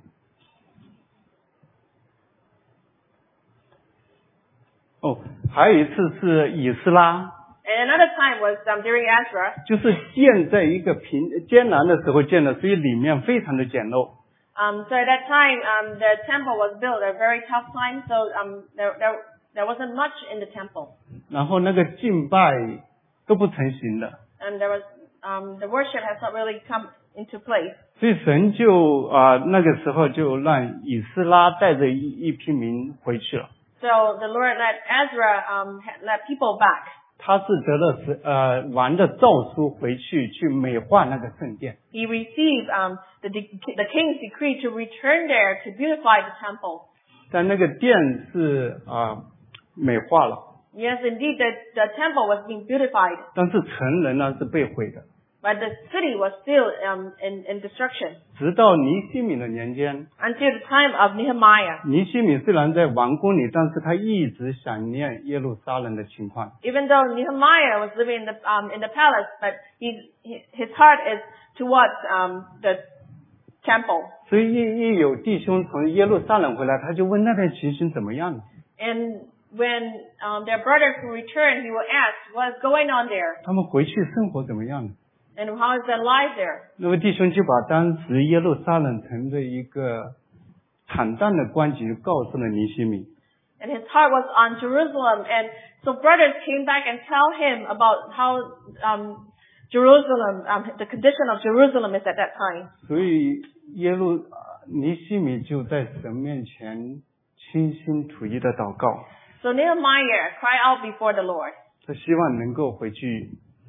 还有一次是以斯拉， And another time was during Ezra. 就是建在一个艰难的时候建的，所以里面非常的简陋。 So at that time, the temple was built at a very tough time. So there wasn't much in the temple, 然后那个敬拜都不成形的， and there was the worship has not really come into place. 所以神就那个时候就让以斯拉带着一批民回去了。 So the Lord let Ezra let people back. 他是得了王的诏书回去美化那个圣殿。 He received the king's decree to return there to beautify the temple. 但那个殿是美化了， Yes, indeed, the temple was being beautified. 但是城人呢是被毁的。 But the city was still in destruction 直到尼希米的年间， until the time of Nehemiah. 尼希米虽然在王宫里，但是他一直想念耶路撒冷的情况。 Even though Nehemiah was living in the palace, but his heart is towards the temple. 所以一有弟兄从耶路撒冷回来，他就问那边情形怎么样了？ And when their brothers will return, he will ask, "What's going on there? 他们回去生活怎么样了？ And how is their life there?" 那么弟兄就把当时耶路撒冷城的一个惨淡的光景告诉了尼希米。 And his heart was on Jerusalem. And so brothers came back and tell him about how Jerusalem, the condition of Jerusalem is at that time. 所以尼希米就在神面前倾心吐意的祷告， So Nehemiah cried out before the Lord. 他希望能够回去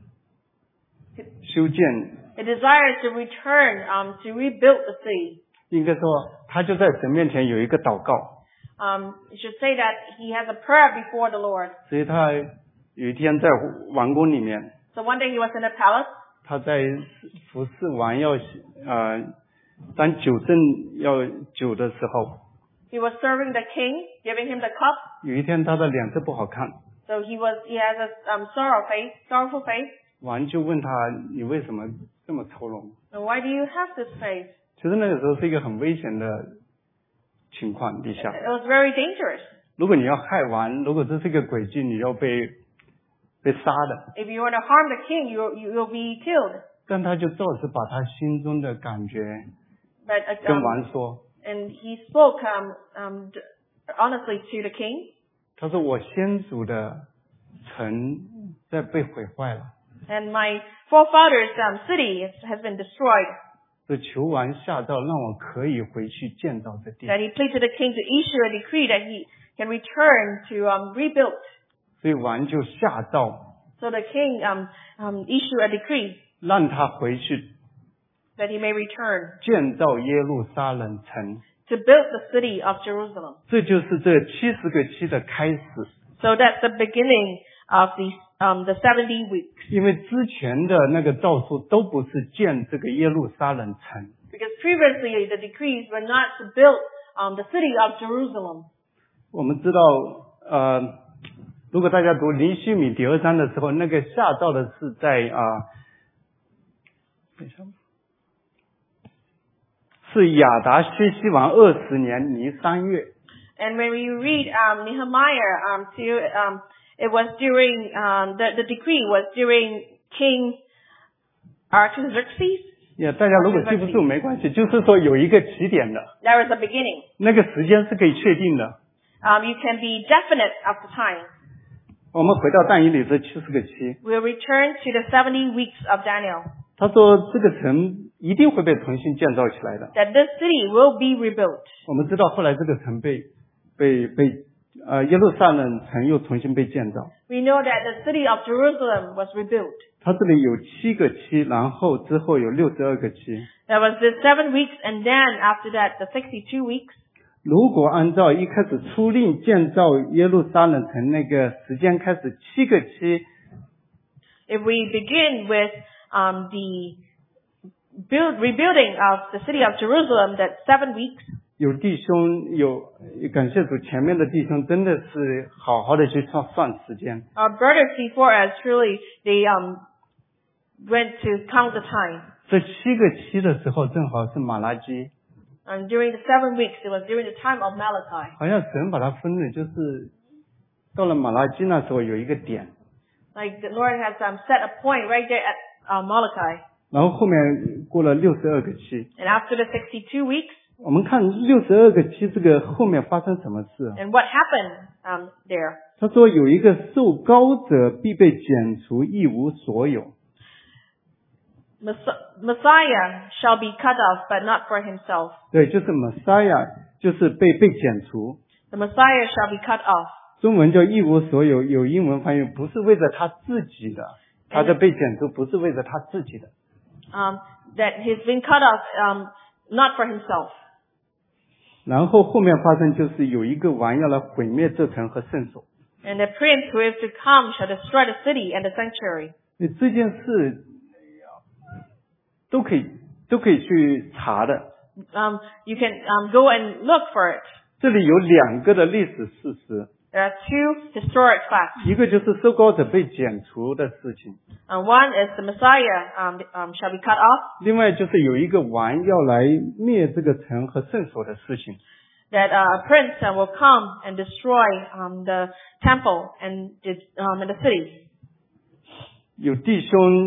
修建。 He desires to return to rebuild the city. 应该说，他就在神面前有一个祷告。 You should say that he has a prayer before the Lord. 所以他有一天在王宫里面， So one day he was in the palace. 他在服侍王当酒政要酒的时候， He was serving the king, giving him the cup. 有一天他的脸色不好看， So he has a sorrowful face. 王就问他：“你为什么这么愁容 So why do you have this face?" 其实那个时候是一个很危险的情况底下， It was very dangerous. 如果你要害王，如果这是一个诡计，你要被杀的。 If you were to harm the king, you'll be killed. 但他就照实把他心中的感觉 But 跟王说， and he spoke honestly to the king. 他说：“我先祖的城在被毁坏了， And my forefathers' city has been destroyed. 所以求王下诏让我可以回去建造这地。 That he pleaded to the king to issue a decree that he can return to rebuild. 所以王就下诏 So the king issued a decree 让他回去 that he may return 建造耶路撒冷城。 to build the city of Jerusalem. 这就是这70个期的开始。 So that's the beginning of the 70 weeks. 因为之前的那个诏书都不是建这个耶路撒冷城， Because previously the decrees were not to build the city of Jerusalem. 我们知道，如果大家读尼希米第2章的时候，那个下诏的是在是亚达薛西王20年尼3月。 And when we read Nehemiah, it was during the decree was during King Artaxerxes. 大家如果记不住没关系，就是说有一个起点的， There was a beginning. 那个时间是可以确定的。 You can be definite of the time. 我们回到但以理这70个期， We'll return to the 70 weeks of Daniel. 他说这个城一定会被重新建造起来的。 That this city will be rebuilt. 我们知道后来这个城耶路撒冷城又重新被建造。 We know that the city of Jerusalem was rebuilt. 它这里有7个期，然后之后有62个期。 There was the 7 weeks, and then after that, the 62 weeks. 如果按照一开始出令建造耶路撒冷城那个时间开始7个期， If we begin with the rebuilding of the city of Jerusalem, that 7 weeks, 有弟兄感谢主，前面的弟兄真的是好好的去算时间。 our brothers before us truly they went to count the time. 这7个期的时候，正好是马拉基， And during the 7 weeks, it was during the time of Malachi. 好像神把它分了，就是到了马拉基那时候有一个点， Like the Lord has set a point right there at Malachi. 然后后面过了62个期。 And after the 62 weeks, 我们看62个期这个后面发生什么事？ and what happened there? 他说有一个受膏者必被剪除，一无所有。 Messiah shall be cut off, but not for himself. 对，就是 Messiah， 就是被剪除。 The Messiah shall be cut off. 中文叫一无所有，有英文翻译不是为了他自己的，他的被剪除不是为了他自己的。 That he's been cut off, not for himself. 然后后面发生就是有一个王要来毁灭这城和圣所。 And the prince who is to come shall destroy the city and the sanctuary. 这件事都可以去查的。 You can go and look for it. 这里有2个的历史事实， There are 2 historic facts. 一个就是受膏者被剪除的事情， One is the Messiah shall be cut off. 另外就是有一个王要来灭这个城和圣所的事情。 That a prince will come and destroy the temple and the city. 有弟兄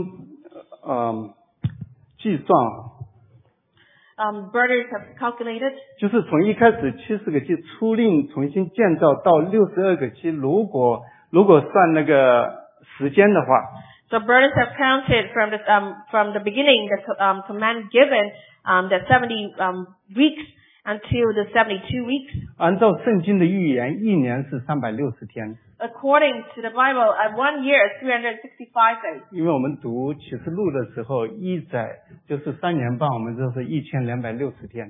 计算， Brothers have calculated. 就是从一开始70个期初令重新建造到62个期，如果算那个时间的话， So brothers have counted from the beginning the command given the 70 weeks until the 72 weeks. 按照圣经的预言，一年是360天。 According to the Bible, 1 year is 365 days. 因为我们读启示录的时候，一载就是3年半，我们就是1260天。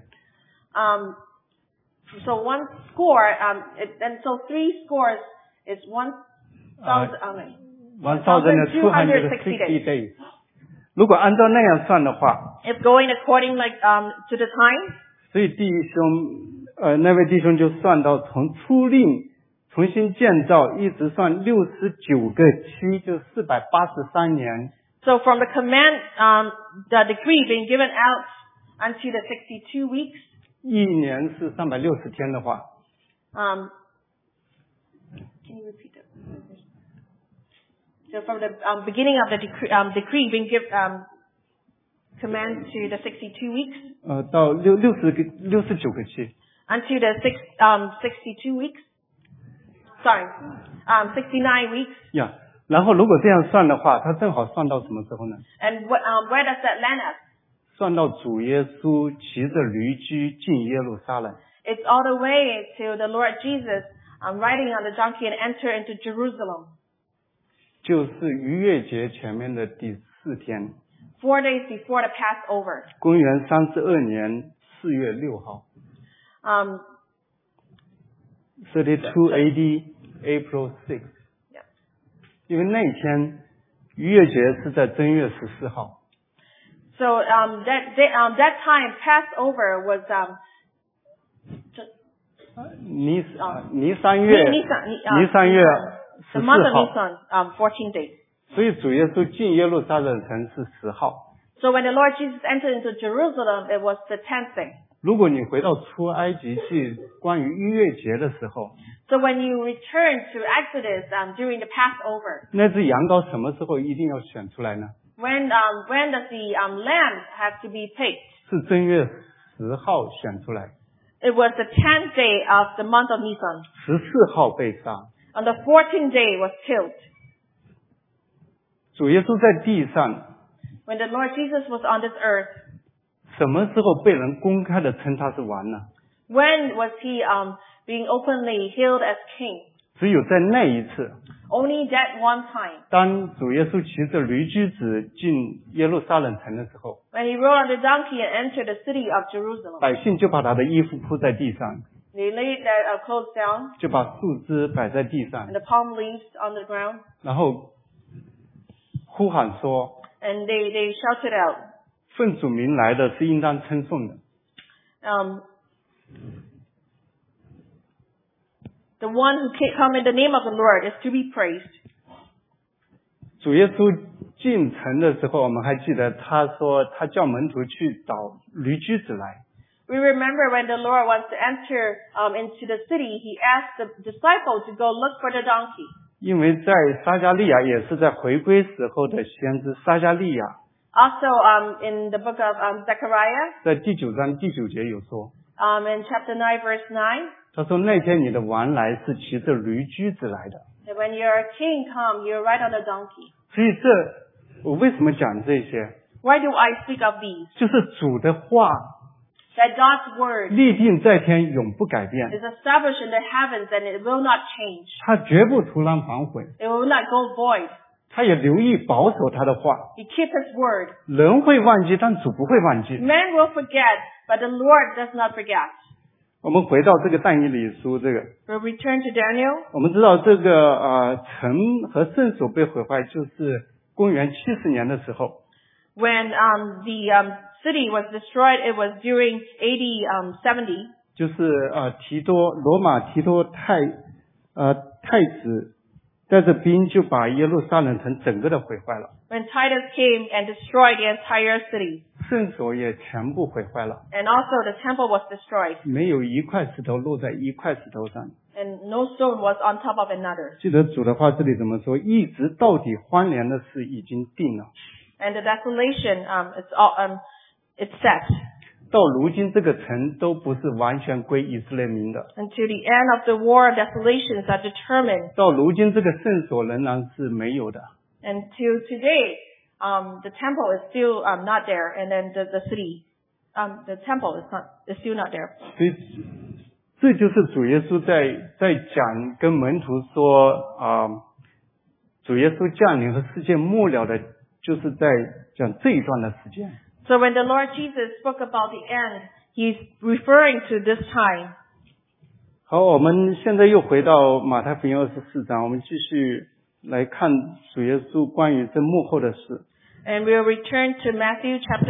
So 1 score, and so 3 scores is 1260 days。如果按照那样算的话， if going according to the time, 所以那位弟兄就算到从初令重新建造一直算69个期，就483年。 So from the command, the decree being given out until the 62 weeks, 一年是360天的话， can you repeat that? So from the beginning of the decree being given command to the 62 weeks, 到69个期 until the 62 weeks, sorry, 69 weeks. 呀。然后如果这样算的话，它正好算到什么时候呢？ And where does that land us? 算到主耶稣骑着驴驹进耶路撒冷。 It's all the way to the Lord Jesus riding on the donkey and enter into Jerusalem. 就是逾越节前面的第4天。 4 days before the Passover. 公元32年4月6号。32 AD April 6. 因为那天逾越节是在正月14号。 So that time Passover was 尼三月 the month of 14号。 Nisan, 14 days. 所以主耶稣进耶路撒冷城是10号。 So when the Lord Jesus entered into Jerusalem, it was the 10th day. 如果你回到出埃及记关于逾越节的时候， So when you return to Exodus during the Passover, 那只羊羔什么时候一定要选出来呢？ when does the lamb have to be picked? 是正月10号选出来， It was the 10th day of the month of Nisan. 14号被杀。 On the 14th day was killed. 主耶稣在地上 When the Lord Jesus was on this earth, 什么时候被人公开的称他是王呢？ when was he being openly hailed as king? 只有在那一次， Only that one time. 当主耶稣骑着驴驹子进耶路撒冷城的时候， When he rode on the donkey and entered the city of Jerusalem. 百姓就把他的衣服铺在地上， They laid their clothes down 就把树枝摆在地上 and，the palm leaves on the ground. 然后呼喊说 And they shouted out, 奉主名来的是应当称颂的。 the one who come in the name of the Lord is to be praised. 主耶稣进城的时候，我们还记得他说他叫门徒去找驴驹子来。 We remember when the Lord wants to enter into the city, he asked the disciples to go look for the donkey. 因为在撒迦利亚也是在回归时候的先知撒迦利亚， Also, in the book of Zechariah, 在第9章第9节有说， in chapter 9, verse 9, 他说那天你的王来是骑着驴驹子来的。 that when your king come, you ride on a donkey. 所以我为什么讲这些？ Why do I speak of these? 就是主的话 That God's word 立定在天，永不改变， is established in the heavens and it will not change. 他绝不突然反悔， It will not go void. 他也留意保守他的话。 He keeps his word. 人会忘记，但主不会忘记。 Man will forget, but the Lord does not forget. 我们回到这个但以理书，这个 We'll return to Daniel. 我们知道这个城和圣所被毁坏，就是公元70年的时候。 When the city was destroyed, it was during AD 70. 就是罗马提多太子带着兵就把耶路撒冷城整个的毁坏了， When Titus came and destroyed the entire city. 圣所也全部毁坏了， And also the temple was destroyed. 没有一块石头落在一块石头上。 And no stone was on top of another. 记得主的话这里怎么说？一直到底荒凉的事已经定了。 And the desolation, it's set. 到如今这个城都不是完全归以色列民的。 Until the end of the war, desolations are determined. 到如今这个圣所仍然是没有的。 Until today, the temple is still not there, and then the city, the temple is still not there. 所以这就是主耶稣在讲跟门徒说主耶稣降临和世界末了的，就是在讲这一段的时间。 So when the Lord Jesus spoke about the end, He's referring to this time. 好，我们现在又回到马太福音24章，我们继续来看主耶稣关于这幕后的事。 And we'll return to Matthew chapter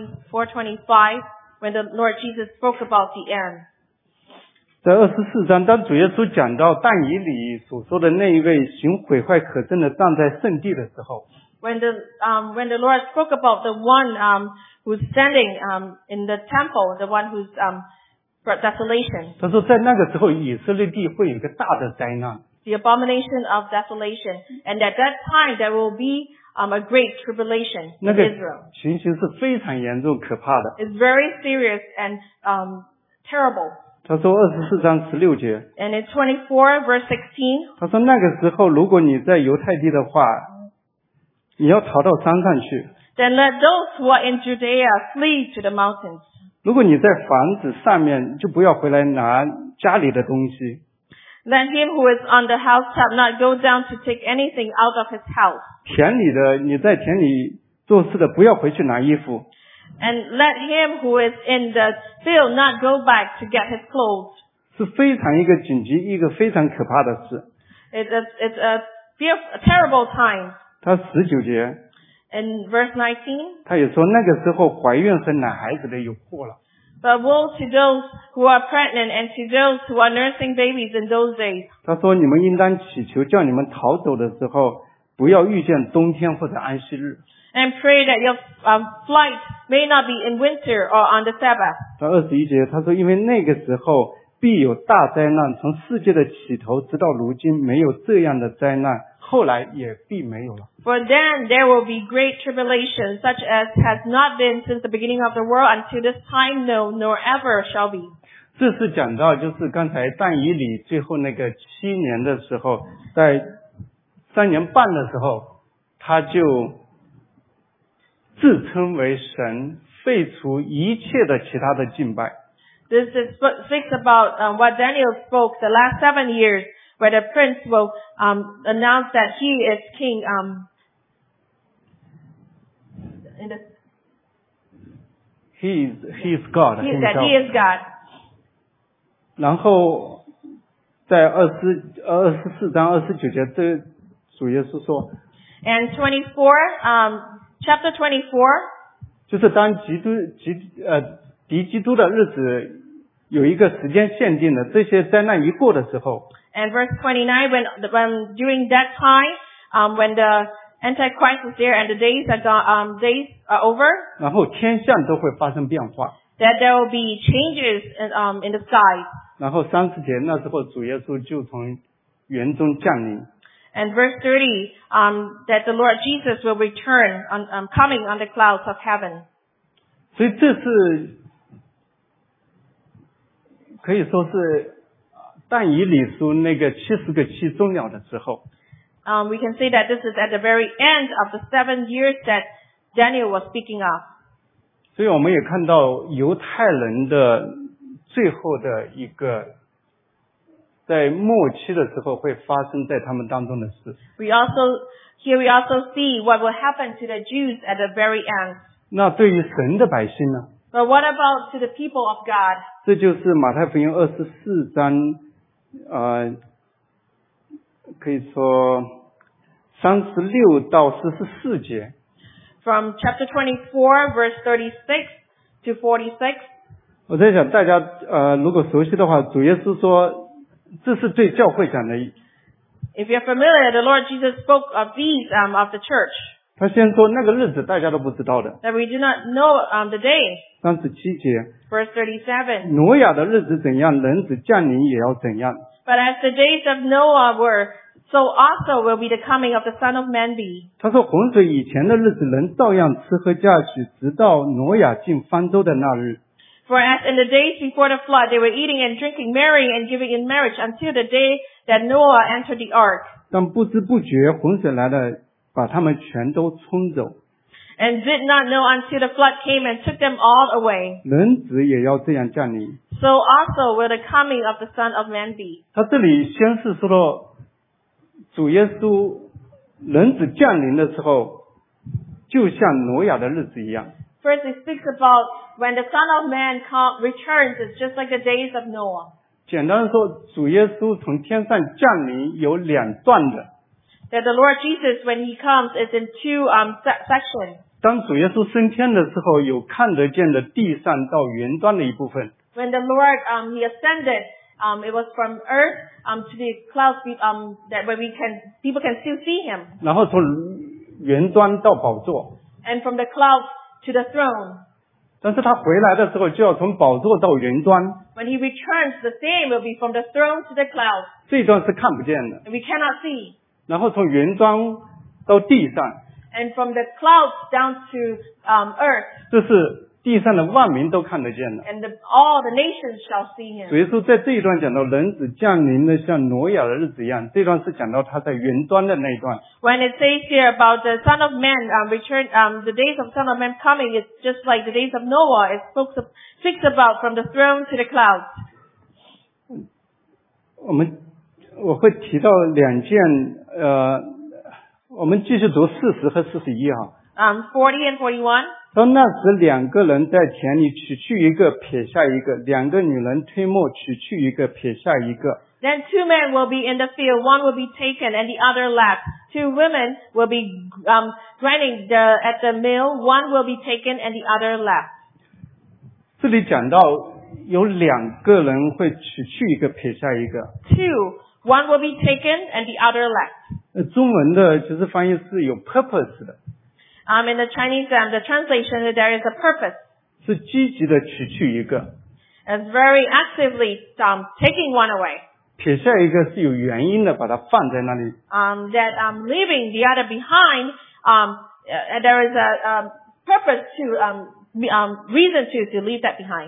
24:25, when the Lord Jesus spoke about the end. 在24章，当主耶稣讲到但以理所说的那一位行毁坏可憎的站在圣地的时候， When the Lord spoke about the one who's standing in the temple, the one who's brought desolation, 他说在那个时候以色列地会有一个大的灾难。 the abomination of desolation, and at that time there will be a great tribulation 那 in 个 Israel. 情形是非常严重可怕的。 It's very serious and terrible. 他说24章16节， And in 24 verse 16, 他说那个时候如果你在犹太地的话，你要逃到山上去， then let those who are in Judea flee to the mountains. 如果你在房子上面，就不要回来拿家里的东西。 Let him who is on the housetop not go down to take anything out of his house. 田里的，你在田里做事的，不要回去拿衣服。 And let him who is in the field not go back to get his clothes. 是非常一个紧急，一个非常可怕的事。 It's a terrible time. 他19节， In verse 19, 他也说那个时候怀孕和奶孩子的有祸了。 but woe to those who are pregnant and to those who are nursing babies in those days. 他说你们应当祈求，叫你们逃走的时候，不要遇见冬天或者安息日。 And pray that your flight may not be in winter or on the Sabbath. 到21节，他说因为那个时候必有大灾难，从世界的起头直到如今没有这样的灾难，后来也必没有了。 For then there will be great tribulation, such as has not been since the beginning of the world until this time, no, nor ever shall be. 这是讲到就是刚才但以理最后那个7年的时候，在3年半的时候，他就自称为神，废除一切的其他的敬拜。 This speaks about what Daniel spoke the last 7 years, where the prince will announce that he is king. He is God. That he is God. 然后在24章29节，这主耶稣说， And 24, chapter 24, 就是当敌基督的日子有一个时间限定的，这些灾难一过的时候， and verse 29, when during that time, when the Antichrist is there and the days are over, 然后天象都会发生变化。 that there will be changes in the sky. 然后30节，那时候主耶稣就从园中降临。 And verse 30, that the Lord Jesus will return coming on the clouds of heaven. 所以这是可以说是但以理书那个70个期终了的时候。 We can say that this is at the very end of the 7 years that Daniel was speaking of. 所以我们也看到犹太人的最后的一个在末期的时候会发生在他们当中的事。 We also see what will happen to the Jews at the very end. 那对于神的百姓呢？ But what about to the people of God? 这就是马太福音24章可以说36到44节。 from chapter 24, verse 36 to 46. 我在想大家如果熟悉的话，主耶稣说这是对教会讲的。 If you're familiar, the Lord Jesus spoke of these of the church. 他先说那个日子大家都不知道的。 That we do not know the day. 37节， Verse 37. 挪亚的日子怎样，人子降临也要怎样。 But as the days of Noah were, so also will be the coming of the Son of Man be. 他说洪水以前的日子，人照样吃喝嫁娶，直到挪亚进方舟的那日。 For as in the days before the flood, they were eating and drinking, marrying and giving in marriage until the day that Noah entered the ark. 但不知不觉洪水来了，把他们全都冲走。 And did not know until the flood came and took them all away. 人子也要这样降临。 So also will the coming of the Son of Man be. 他这里先是说到主耶稣人子降临的时候，就像挪亚的日子一样。 First, it speaks about when the Son of Man returns, it's just like the days of Noah. 简单的说，主耶稣从天上降临有两段的。 That the Lord Jesus, when He comes, is in two sections. 当主耶稣升天的时候，有看得见的地上到云端的一部分。 When the Lord He ascended, it was from earth to the clouds, that where people can still see Him. 然后从云端到宝座。 And from the clouds to the throne. 但是他回来的时候，就要从宝座到云端。 When He returns, the same will be from the throne to the clouds. 这一段是看不见的。 And we cannot see. 然后从云端到地上。 And from the clouds down to earth. 这是地上的万民都看得见的。 And all the nations shall see Him. 主耶稣在这一段讲到人子降临的像挪亚的日子一样，这段是讲到他在云端的那一段。 When it says here about the Son of Man return, the days of Son of Man coming, it's just like the days of Noah. It speaks about from the throne to the clouds. 我会提到两件，我们继续读40和41哈。 40 and 41. 到那时，两个人在田里取去一个，撇下一个；两个女人推磨取去一个，撇下一个。 Then 2 men will be in the field, one will be taken and the other left. 2 women will be grinding at the mill, one will be taken and the other left. 这里讲到有两个人会取去一个，撇下一个。 2, one will be taken and the other left. 中文的其实翻译是有 purpose 的。 In the Chinese, the translation, there is a purpose. 是积极的取去一个。 It's very actively taking one away. 撇下一个是有原因的，把它放在那里。 That leaving the other behind, there is a purpose to, reason to leave that behind.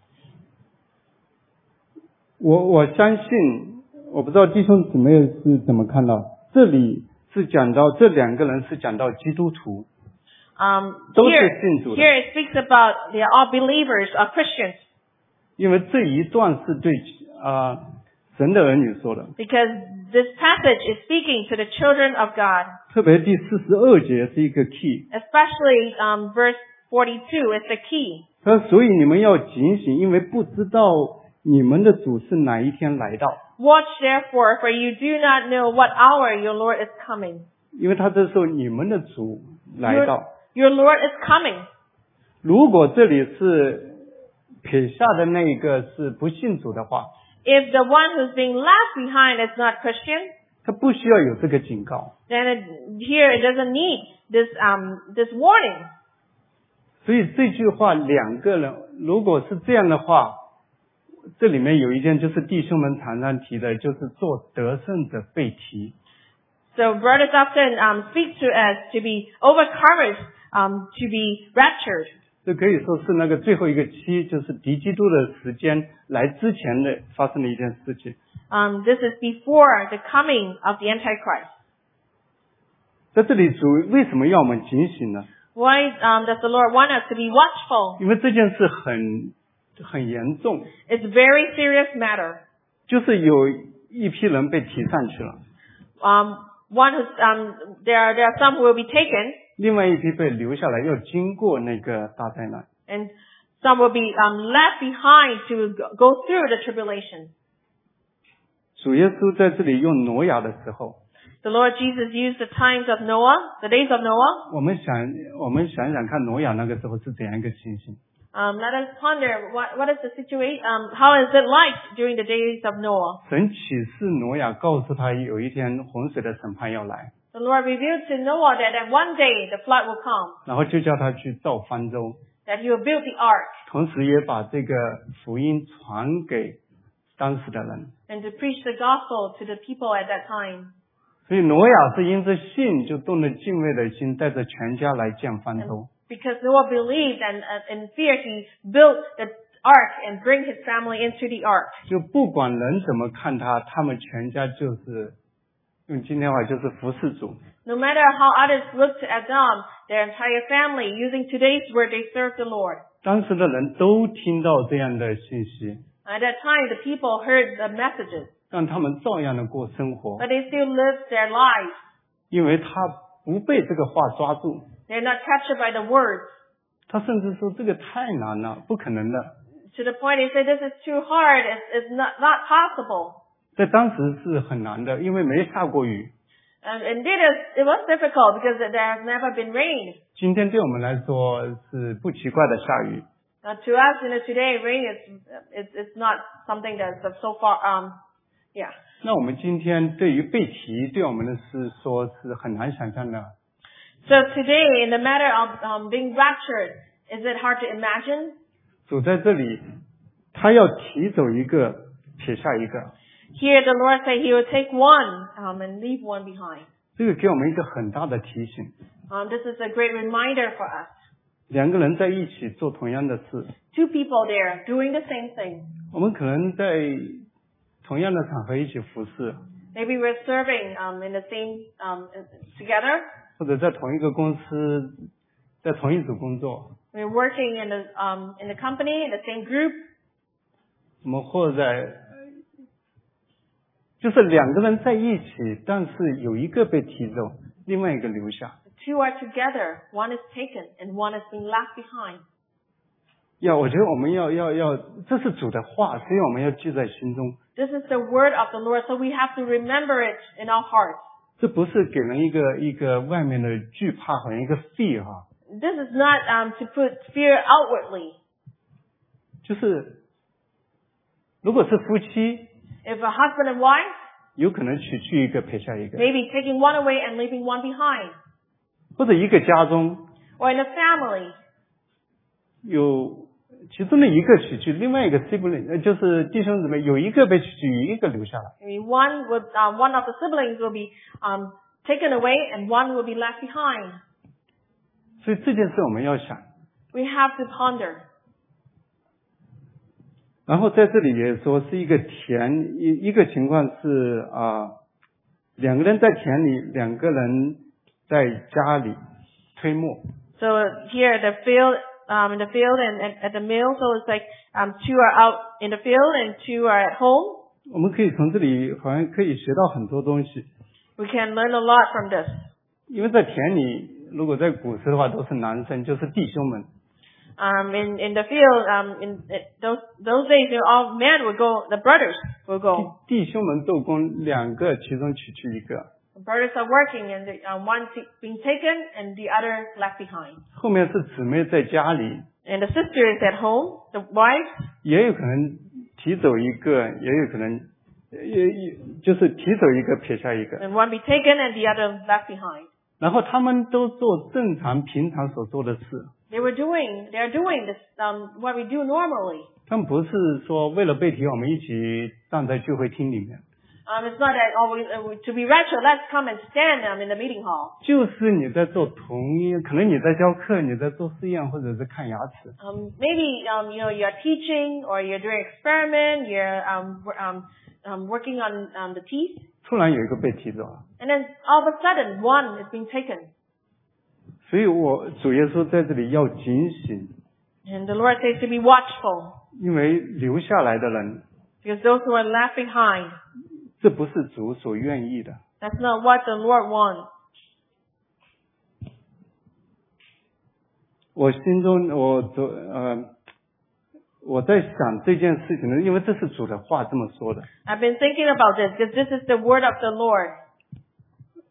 我相信，我不知道弟兄姊妹是怎么看到，这里是讲到这两个人是讲到基督徒。都是信主的。 Here it speaks about they are all believers, Christians. 因为这一段是对神的儿女说的。 Because this passage is speaking to the children of God. 特别第42节是一个 key。 Especially verse 42 is the key. 他说：“所以你们要警醒，因为不知道你们的主是哪一天来到。” Watch therefore, for you do not know what hour your Lord is coming. 因为他这时候你们的主来到。 Your Lord is coming. 如果这里是撇下的那一个是不信主的话， If the one who's being left behind is not Christian, 他不需要有这个警告。 then here it doesn't need this warning. 所以这句话两个人如果是这样的话，这里面有一件就是弟兄们常常提的，就是做得胜者被提。 So brothers often speak to us to be overcomers, to be raptured. 这可以说是那个最后一个期，就是敌基督的时间来之前的发生的一件事情。 This is before the coming of the Antichrist. 在这里主为什么要我们警醒呢？ Why does the Lord want us to be watchful? 因为这件事很严重。 It's a very serious matter. 就是有一批人被提上去了。 One who's there are some who will be taken. 另外一批被留下来，要经过那个大灾难。 And some will be left behind to go through the tribulation. 主耶稣在这里用挪亚的时候， The Lord Jesus used the times of Noah, the days of Noah. 我们想想看，挪亚那个时候是怎样一个情形？ Let us ponder what is the situation, how is it like during the days of Noah? 神启示挪亚，告诉他有一天洪水的审判要来， The Lord revealed to Noah that one day the flood will come, 然后就叫他去造方舟， that he will build the ark, 同时也把这个福音传给当时的人。 and to preach the gospel to the people at that time. 所以挪亚是因着信就动了敬畏的心，带着全家来建方舟。 Because Noah believed and in fear he built the ark and bring his family into the ark. 就不管人怎么看他，他们全家就是用今天话就是服侍主。 No matter how others looked at them, their entire family, using today's word, they served the Lord. 当时的人都听到这样的信息， At that time, the people heard the messages, 让他们照样的过生活， but they still lived their lives. 因为他不被这个话抓住。 They're not captured by the words. 他甚至说这个太难了，不可能的。 To the point they say this is too hard, it's not possible. 在当时是很难的，因为没下过雨。 And it was difficult because there has never been rain. 今天对我们来说是不奇怪的下雨， To us, today, rain is not something that's so far, yeah. 那我们今天对于被提对我们的是说是很难想象的。 So today, in the matter of being raptured, is it hard to imagine? 主在这里，他要提走一个，撇下一个， Here, the Lord said He will take one and leave one behind. 这个给我们一个很大的提醒。 This is a great reminder for us. 两个人在一起做同样的事， Two people there doing the same thing. 我们可能在同样的场合一起服侍， Maybe we're serving in the same together. 或者在同一个公司，在同一组工作， We're working in the company, in the same group. 我们或者就是两个人在一起，但是有一个被提走，另外一个留下。 Two are together, one is taken, and one is being left behind. 我觉得我们要，这是主的话，所以我们要记在心中。 This is the word of the Lord, so we have to remember it in our hearts. 这不是给人一个外面的惧怕，好像一个 fear 哈， This is not to put fear outwardly. 就是如果是夫妻， If a husband and wife, 有可能取去一个撇下一个， maybe taking one away and leaving one behind. 或者一个家中 Or in a family, 有其中的一个取去，另外一个 sibling 就是弟兄姊妹有一个被取去，有一个留下来。 maybe one of the siblings will be taken away and one will be left behind. 所以这件事我们要想。 We have to ponder. 然后在这里也说是一个一个情况是两个人在田里，两个人在家里推磨。 So here the field, in the field and at the mill, so it's like two are out in the field and two are at home. 我们可以从这里好像可以学到很多东西， We can learn a lot from this. 因为在田里，如果在古时的话都是男生，就是弟兄们。 In the field, in those days, all men would go, the brothers will go. 弟兄们做工，两个其中取去一个。 The brothers are working and one being taken and the other left behind. 后面是姊妹在家里， And the sister is at home, the wife. 也有可能提走一个，也有可能就是提走一个撇下一个。 And one be taken and the other left behind. 然后他们都做正常平常所做的事。 They are doing this, what we do normally. 他们不是说为了被提，我们一起站在聚会厅里面。 It's not that always to be raptured. Let's come and stand in the meeting hall. 就是你在做可能你在教课，你在做试验，或者是看牙齿。 Maybe you're teaching or you're doing experiment. You're working on the teeth. 突然有一个被提走了， And then all of a sudden, one is being taken. 所以主耶稣在这里要警醒， And the Lord says to be watchful, 因为留下来的人， because those who are left behind, 这不是主所愿意的。 that's not what the Lord wants. 我心中我在想这件事情呢，因为这是主的话这么说的。 I've been thinking about this because this is the word of the Lord.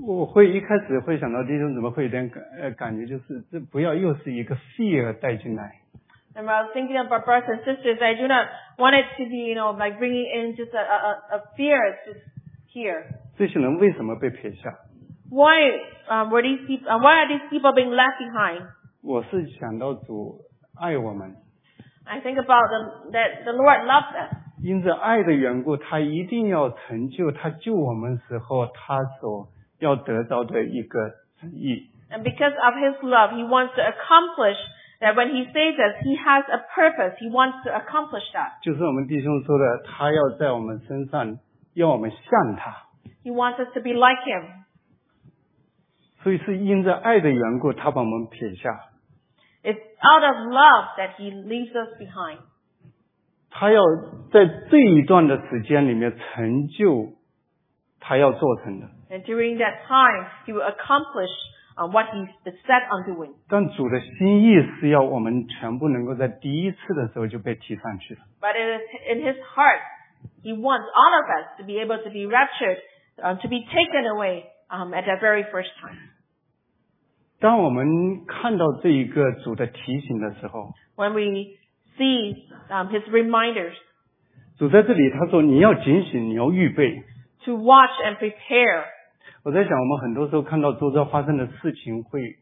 我会一开始会想到弟兄怎么会有点感觉就是这不要又是一个 fear 带进来。 And I was thinking about brothers and sisters, I do not want it to be, like bringing in just a fear just here. 这些人为什么被撇下？ Why are these people being left behind? 我是想到主爱我们， I think about that the Lord loves us. 因着爱的缘故，他一定要成就他救我们时候他所要得到的一个旨意。 And because of His love, He wants to accomplish that when He saves us, He has a purpose. He wants to accomplish that. 就是我们弟兄说的，他要在我们身上，要我们像他。 He wants us to be like Him. 所以是因着爱的缘故，他把我们撇下。 It's out of love that He leaves us behind. 他要在这一段的时间里面成就他要做成的。 And during that time, He will accomplish what He is set on doing. 但主的心意是要我们全部能够在第一次的时候就被提上去了。 But it is in His heart, He wants all of us to be able to be raptured, to be taken away at the very first time. 当我们看到这一个主的提醒的时候， When we see His reminders 主在这里他说你要警醒，你要预备。 to watch and prepare. 我在想我们很多时候看到周遭发生的事情会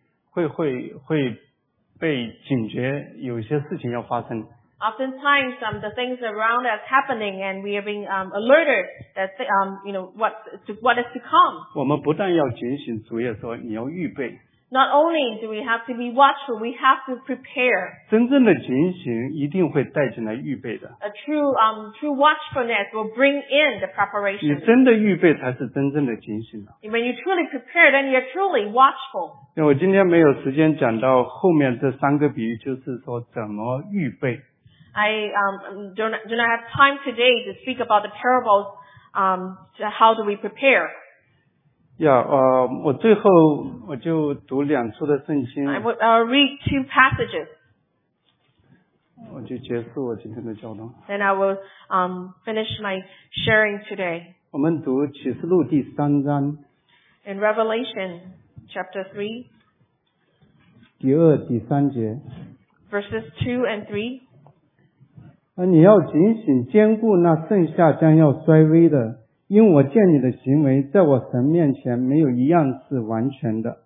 被警觉，有一些事情要发生。 Oftentimes, the things around us happening, and we are being alerted that what is to come. 我们不但要警醒，主也说你要预备。 Not only do we have to be watchful, we have to prepare. 真正的警醒一定会带进来预备的。 A true watchfulness will bring in the 你 preparation. 真的预备才是真正的警醒的。 When you truly prepare, then you're truly watchful. 因为我今天没有时间讲到后面这三个比喻，就是说怎么预备。 I do not have time today to speak about the parables. How do we prepare? 我最后我就读两处的圣经， I will read 2 passages, 我就结束我今天的教导。 then I will finish my sharing today. 我们读启示录第3章 In Revelation chapter 3, 第2、第3节。 verses 2 and 3. 你要警醒，坚固那剩下将要衰微的，因我见你的行为，在我神面前没有一样是完全的。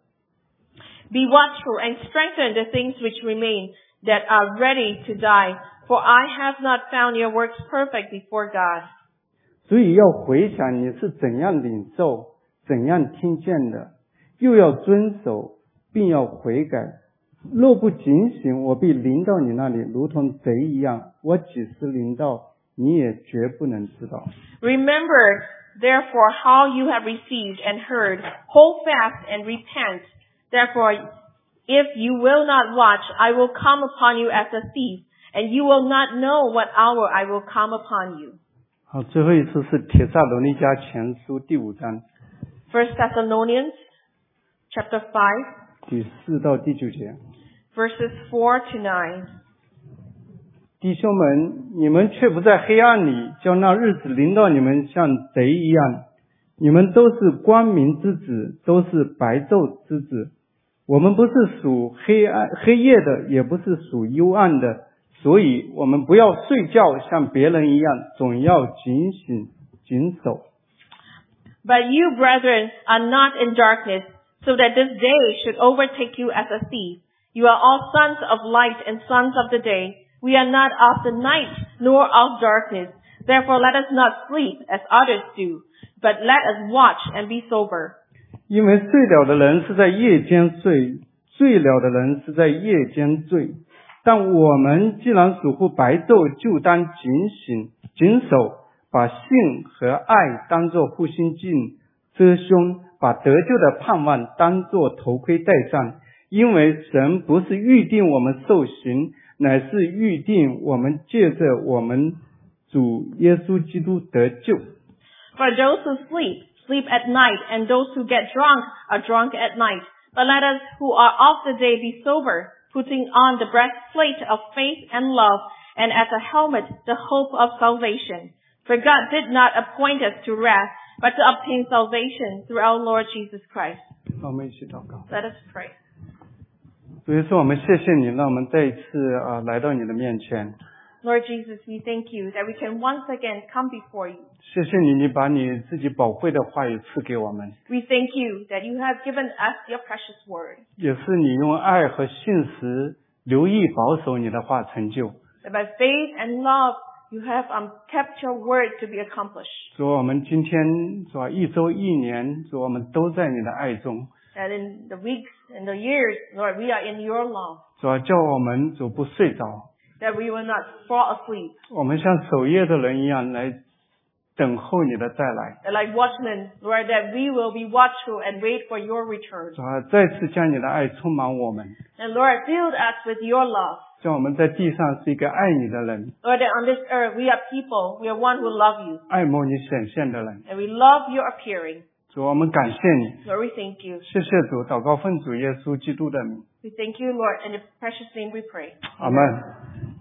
Be watchful and strengthen the things which remain that are ready to die, for I have not found your works perfect before God. 所以要回想你是怎样领受，怎样听见的，又要遵守，并要悔改。若不警醒，我必临到你那里，如同贼一样。我几时临到，你也绝不能知道。 Remember, therefore, how you have received and heard, hold fast and repent. Therefore, if you will not watch, I will come upon you as a thief, and you will not know what hour I will come upon you. 好，最后一次是帖撒罗尼迦前书第5章 1 Thessalonians chapter 5, 第4到第9节。 verses 4 to 9. 弟兄们，你们却不在黑暗里，叫那日子临到你们像贼一样。你们都是光明之子，都是白昼之子。我们不是属黑夜的，也不是属幽暗的，所以我们不要睡觉，像别人一样，总要警醒谨守。 But you, brethren, are not in darkness, so that this day should overtake you as a thief. You are all sons of light and sons of the day. We are not of the night, nor of darkness. Therefore let us not sleep as others do, but let us watch and be sober. 因为睡了的人是在夜间睡，醉了的人是在夜间醉。但我们既然属乎白昼，就当警醒谨守，把信和爱当作护心镜遮胸，把得救的盼望当作头盔戴上。因为神不是预定我们受刑，乃是预定我们借着我们主耶稣基督得救。 For those who sleep, sleep at night, and those who get drunk are drunk at night. But let us who are of the day be sober, putting on the breastplate of faith and love, and as a helmet the hope of salvation. For God did not appoint us to wrath, but to obtain salvation through our Lord Jesus Christ. 让我们一起祷告。 Let us pray. 主耶稣，我们谢谢你，让我们再一次来到你的面前。 Lord Jesus, we thank you that we can once again come before you. 谢谢你，你把你自己宝贵的话语赐给我们， We thank you that you have given us your precious word. 也是你用爱和信实留意保守你的话成就。 That by faith and love, you have kept your word to be accomplished. 主，我们今天主一周一年，主我们都在你的爱中。 That in the weeks and the years, Lord, we are in your love. 主叫我们主不睡着， That we will not fall asleep. 我们像守夜的人一样来等候你的再来。 That like watchmen, Lord, that we will be watchful and wait for your return. 主再次将你的爱充满我们， And Lord, fill us with your love. 叫我们在地上是一个爱你的人， Lord, that on this earth we are people, we are one who love you. 爱慕你显现的人。 And we love your appearing. 主，我们感谢你， Lord, we thank you. 谢谢主，祷告奉主耶稣基督的名， We thank you, Lord, in the precious name we pray. 阿门。